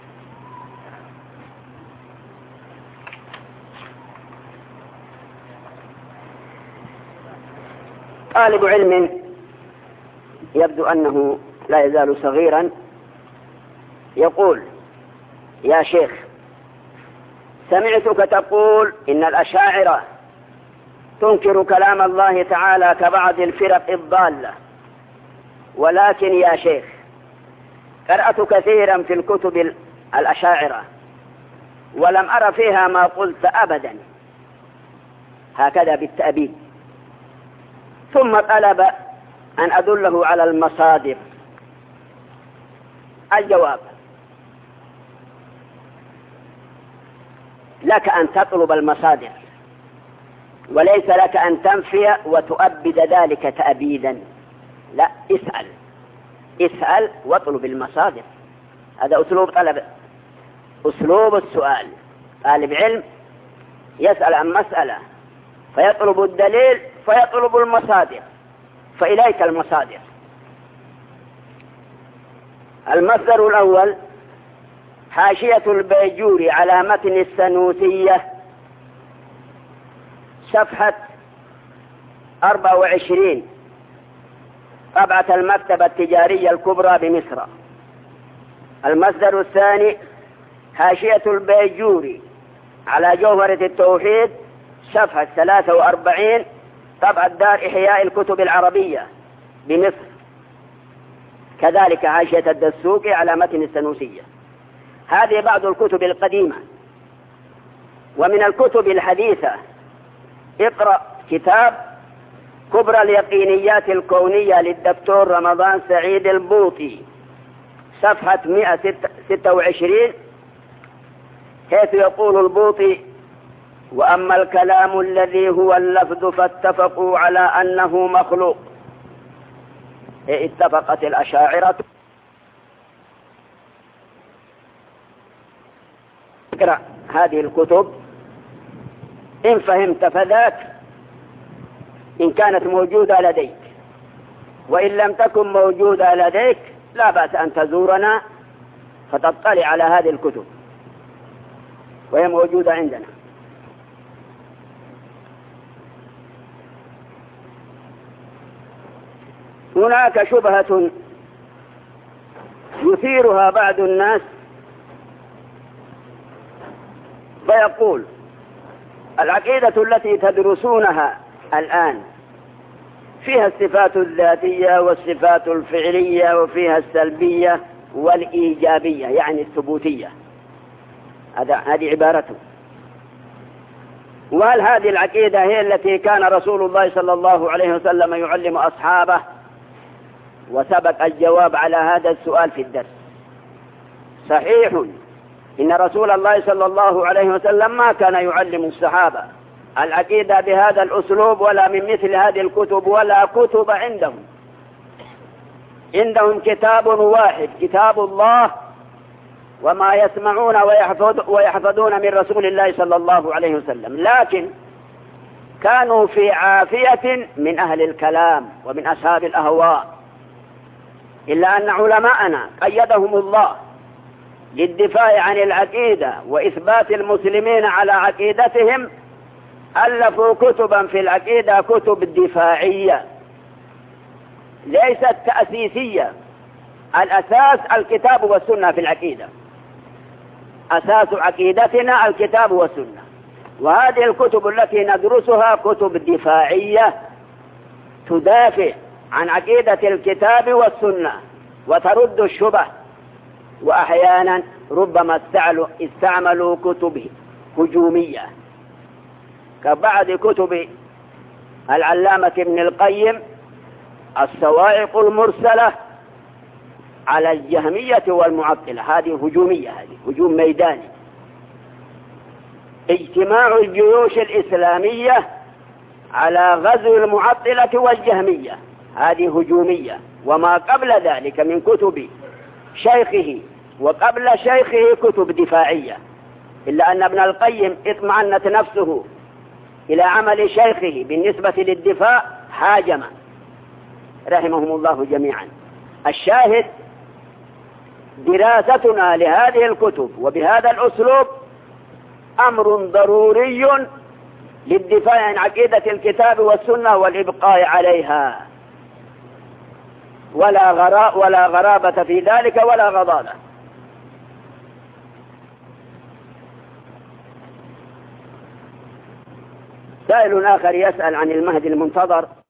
طالب علم يبدو أنه لا يزال صغيرا يقول: يا شيخ، سمعتك تقول إن الأشاعرة تنكر كلام الله تعالى كبعض الفرق الضالة، ولكن يا شيخ قرأت كثيرا في الكتب الأشاعرة ولم أرى فيها ما قلت أبدا، هكذا بالتأبيد. ثم طلب أن أدله على المصادر. الجواب: لك أن تطلب المصادر، وليس لك أن تنفي وتؤبد ذلك تأبيدا. لا، اسأل واطلب المصادر. هذا أسلوب طلب، أسلوب السؤال. طالب علم يسأل عن مسألة فيطلب الدليل فيطلب المصادر، فإليك المصادر. المصدر الأول حاشية البيجوري على متن السنوسية، صفحة 24، طبعة المكتبة التجارية الكبرى بمصر. المصدر الثاني حاشية البيجوري على جوهرة التوحيد، صفحة 43، طبعة دار إحياء الكتب العربية بمصر. كذلك حاشية الدسوقي على متن السنوسية. هذه بعض الكتب القديمة. ومن الكتب الحديثة اقرأ كتاب كبرى اليقينيات الكونية للدكتور رمضان سعيد البوطي، صفحة 126، حيث يقول البوطي: وأما الكلام الذي هو اللفظ فاتفقوا على أنه مخلوق. اتفقت الأشاعرة. اقرأ هذه الكتب إن فهمت فذاك، إن كانت موجودة لديك، وإن لم تكن موجودة لديك لا بأس أن تزورنا فتطلع على هذه الكتب، وهي موجودة عندنا. هناك شبهة يثيرها بعض الناس فيقول: العقيدة التي تدرسونها الآن فيها الصفات الذاتية والصفات الفعلية، وفيها السلبية والإيجابية، يعني الثبوتية. هذه عبارته. وهل هذه العقيدة هي التي كان رسول الله صلى الله عليه وسلم يعلم أصحابه؟ وسبق الجواب على هذا السؤال في الدرس. صحيح إن رسول الله صلى الله عليه وسلم ما كان يعلم الصحابة العقيدة بهذا الأسلوب ولا من مثل هذه الكتب ولا كتب عندهم. عندهم كتاب واحد، كتاب الله، وما يسمعون ويحفظون من رسول الله صلى الله عليه وسلم. لكن كانوا في عافية من أهل الكلام ومن أصحاب الأهواء، إلا أن علماءنا قيدهم الله للدفاع عن العقيدة وإثبات المسلمين على عقيدتهم، ألفوا كتبا في العقيدة، كتب دفاعية ليست تأسيسية. الأساس الكتاب والسنة في العقيدة، أساس عقيدتنا الكتاب والسنة. وهذه الكتب التي ندرسها كتب دفاعية تدافع عن عقيدة الكتاب والسنة وترد الشبه. وأحيانا ربما استعملوا كتب هجومية كبعض كتب العلامة ابن القيم الصواعق المرسلة على الجهمية والمعطلة. هذه هجومية، هذه هجوم ميداني. اجتماع الجيوش الإسلامية على غزو المعطلة والجهمية، هذه هجومية. وما قبل ذلك من كتب شيخه وقبل شيخه كتب دفاعية، إلا أن ابن القيم اطمأنت نفسه إلى عمل شيخه بالنسبة للدفاع هاجم، رحمهم الله جميعا. الشاهد دراستنا لهذه الكتب وبهذا الأسلوب أمر ضروري للدفاع عن عقيدة الكتاب والسنة والإبقاء عليها، ولا غرابة في ذلك ولا غضاضة. سائل آخر يسأل عن المهدي المنتظر.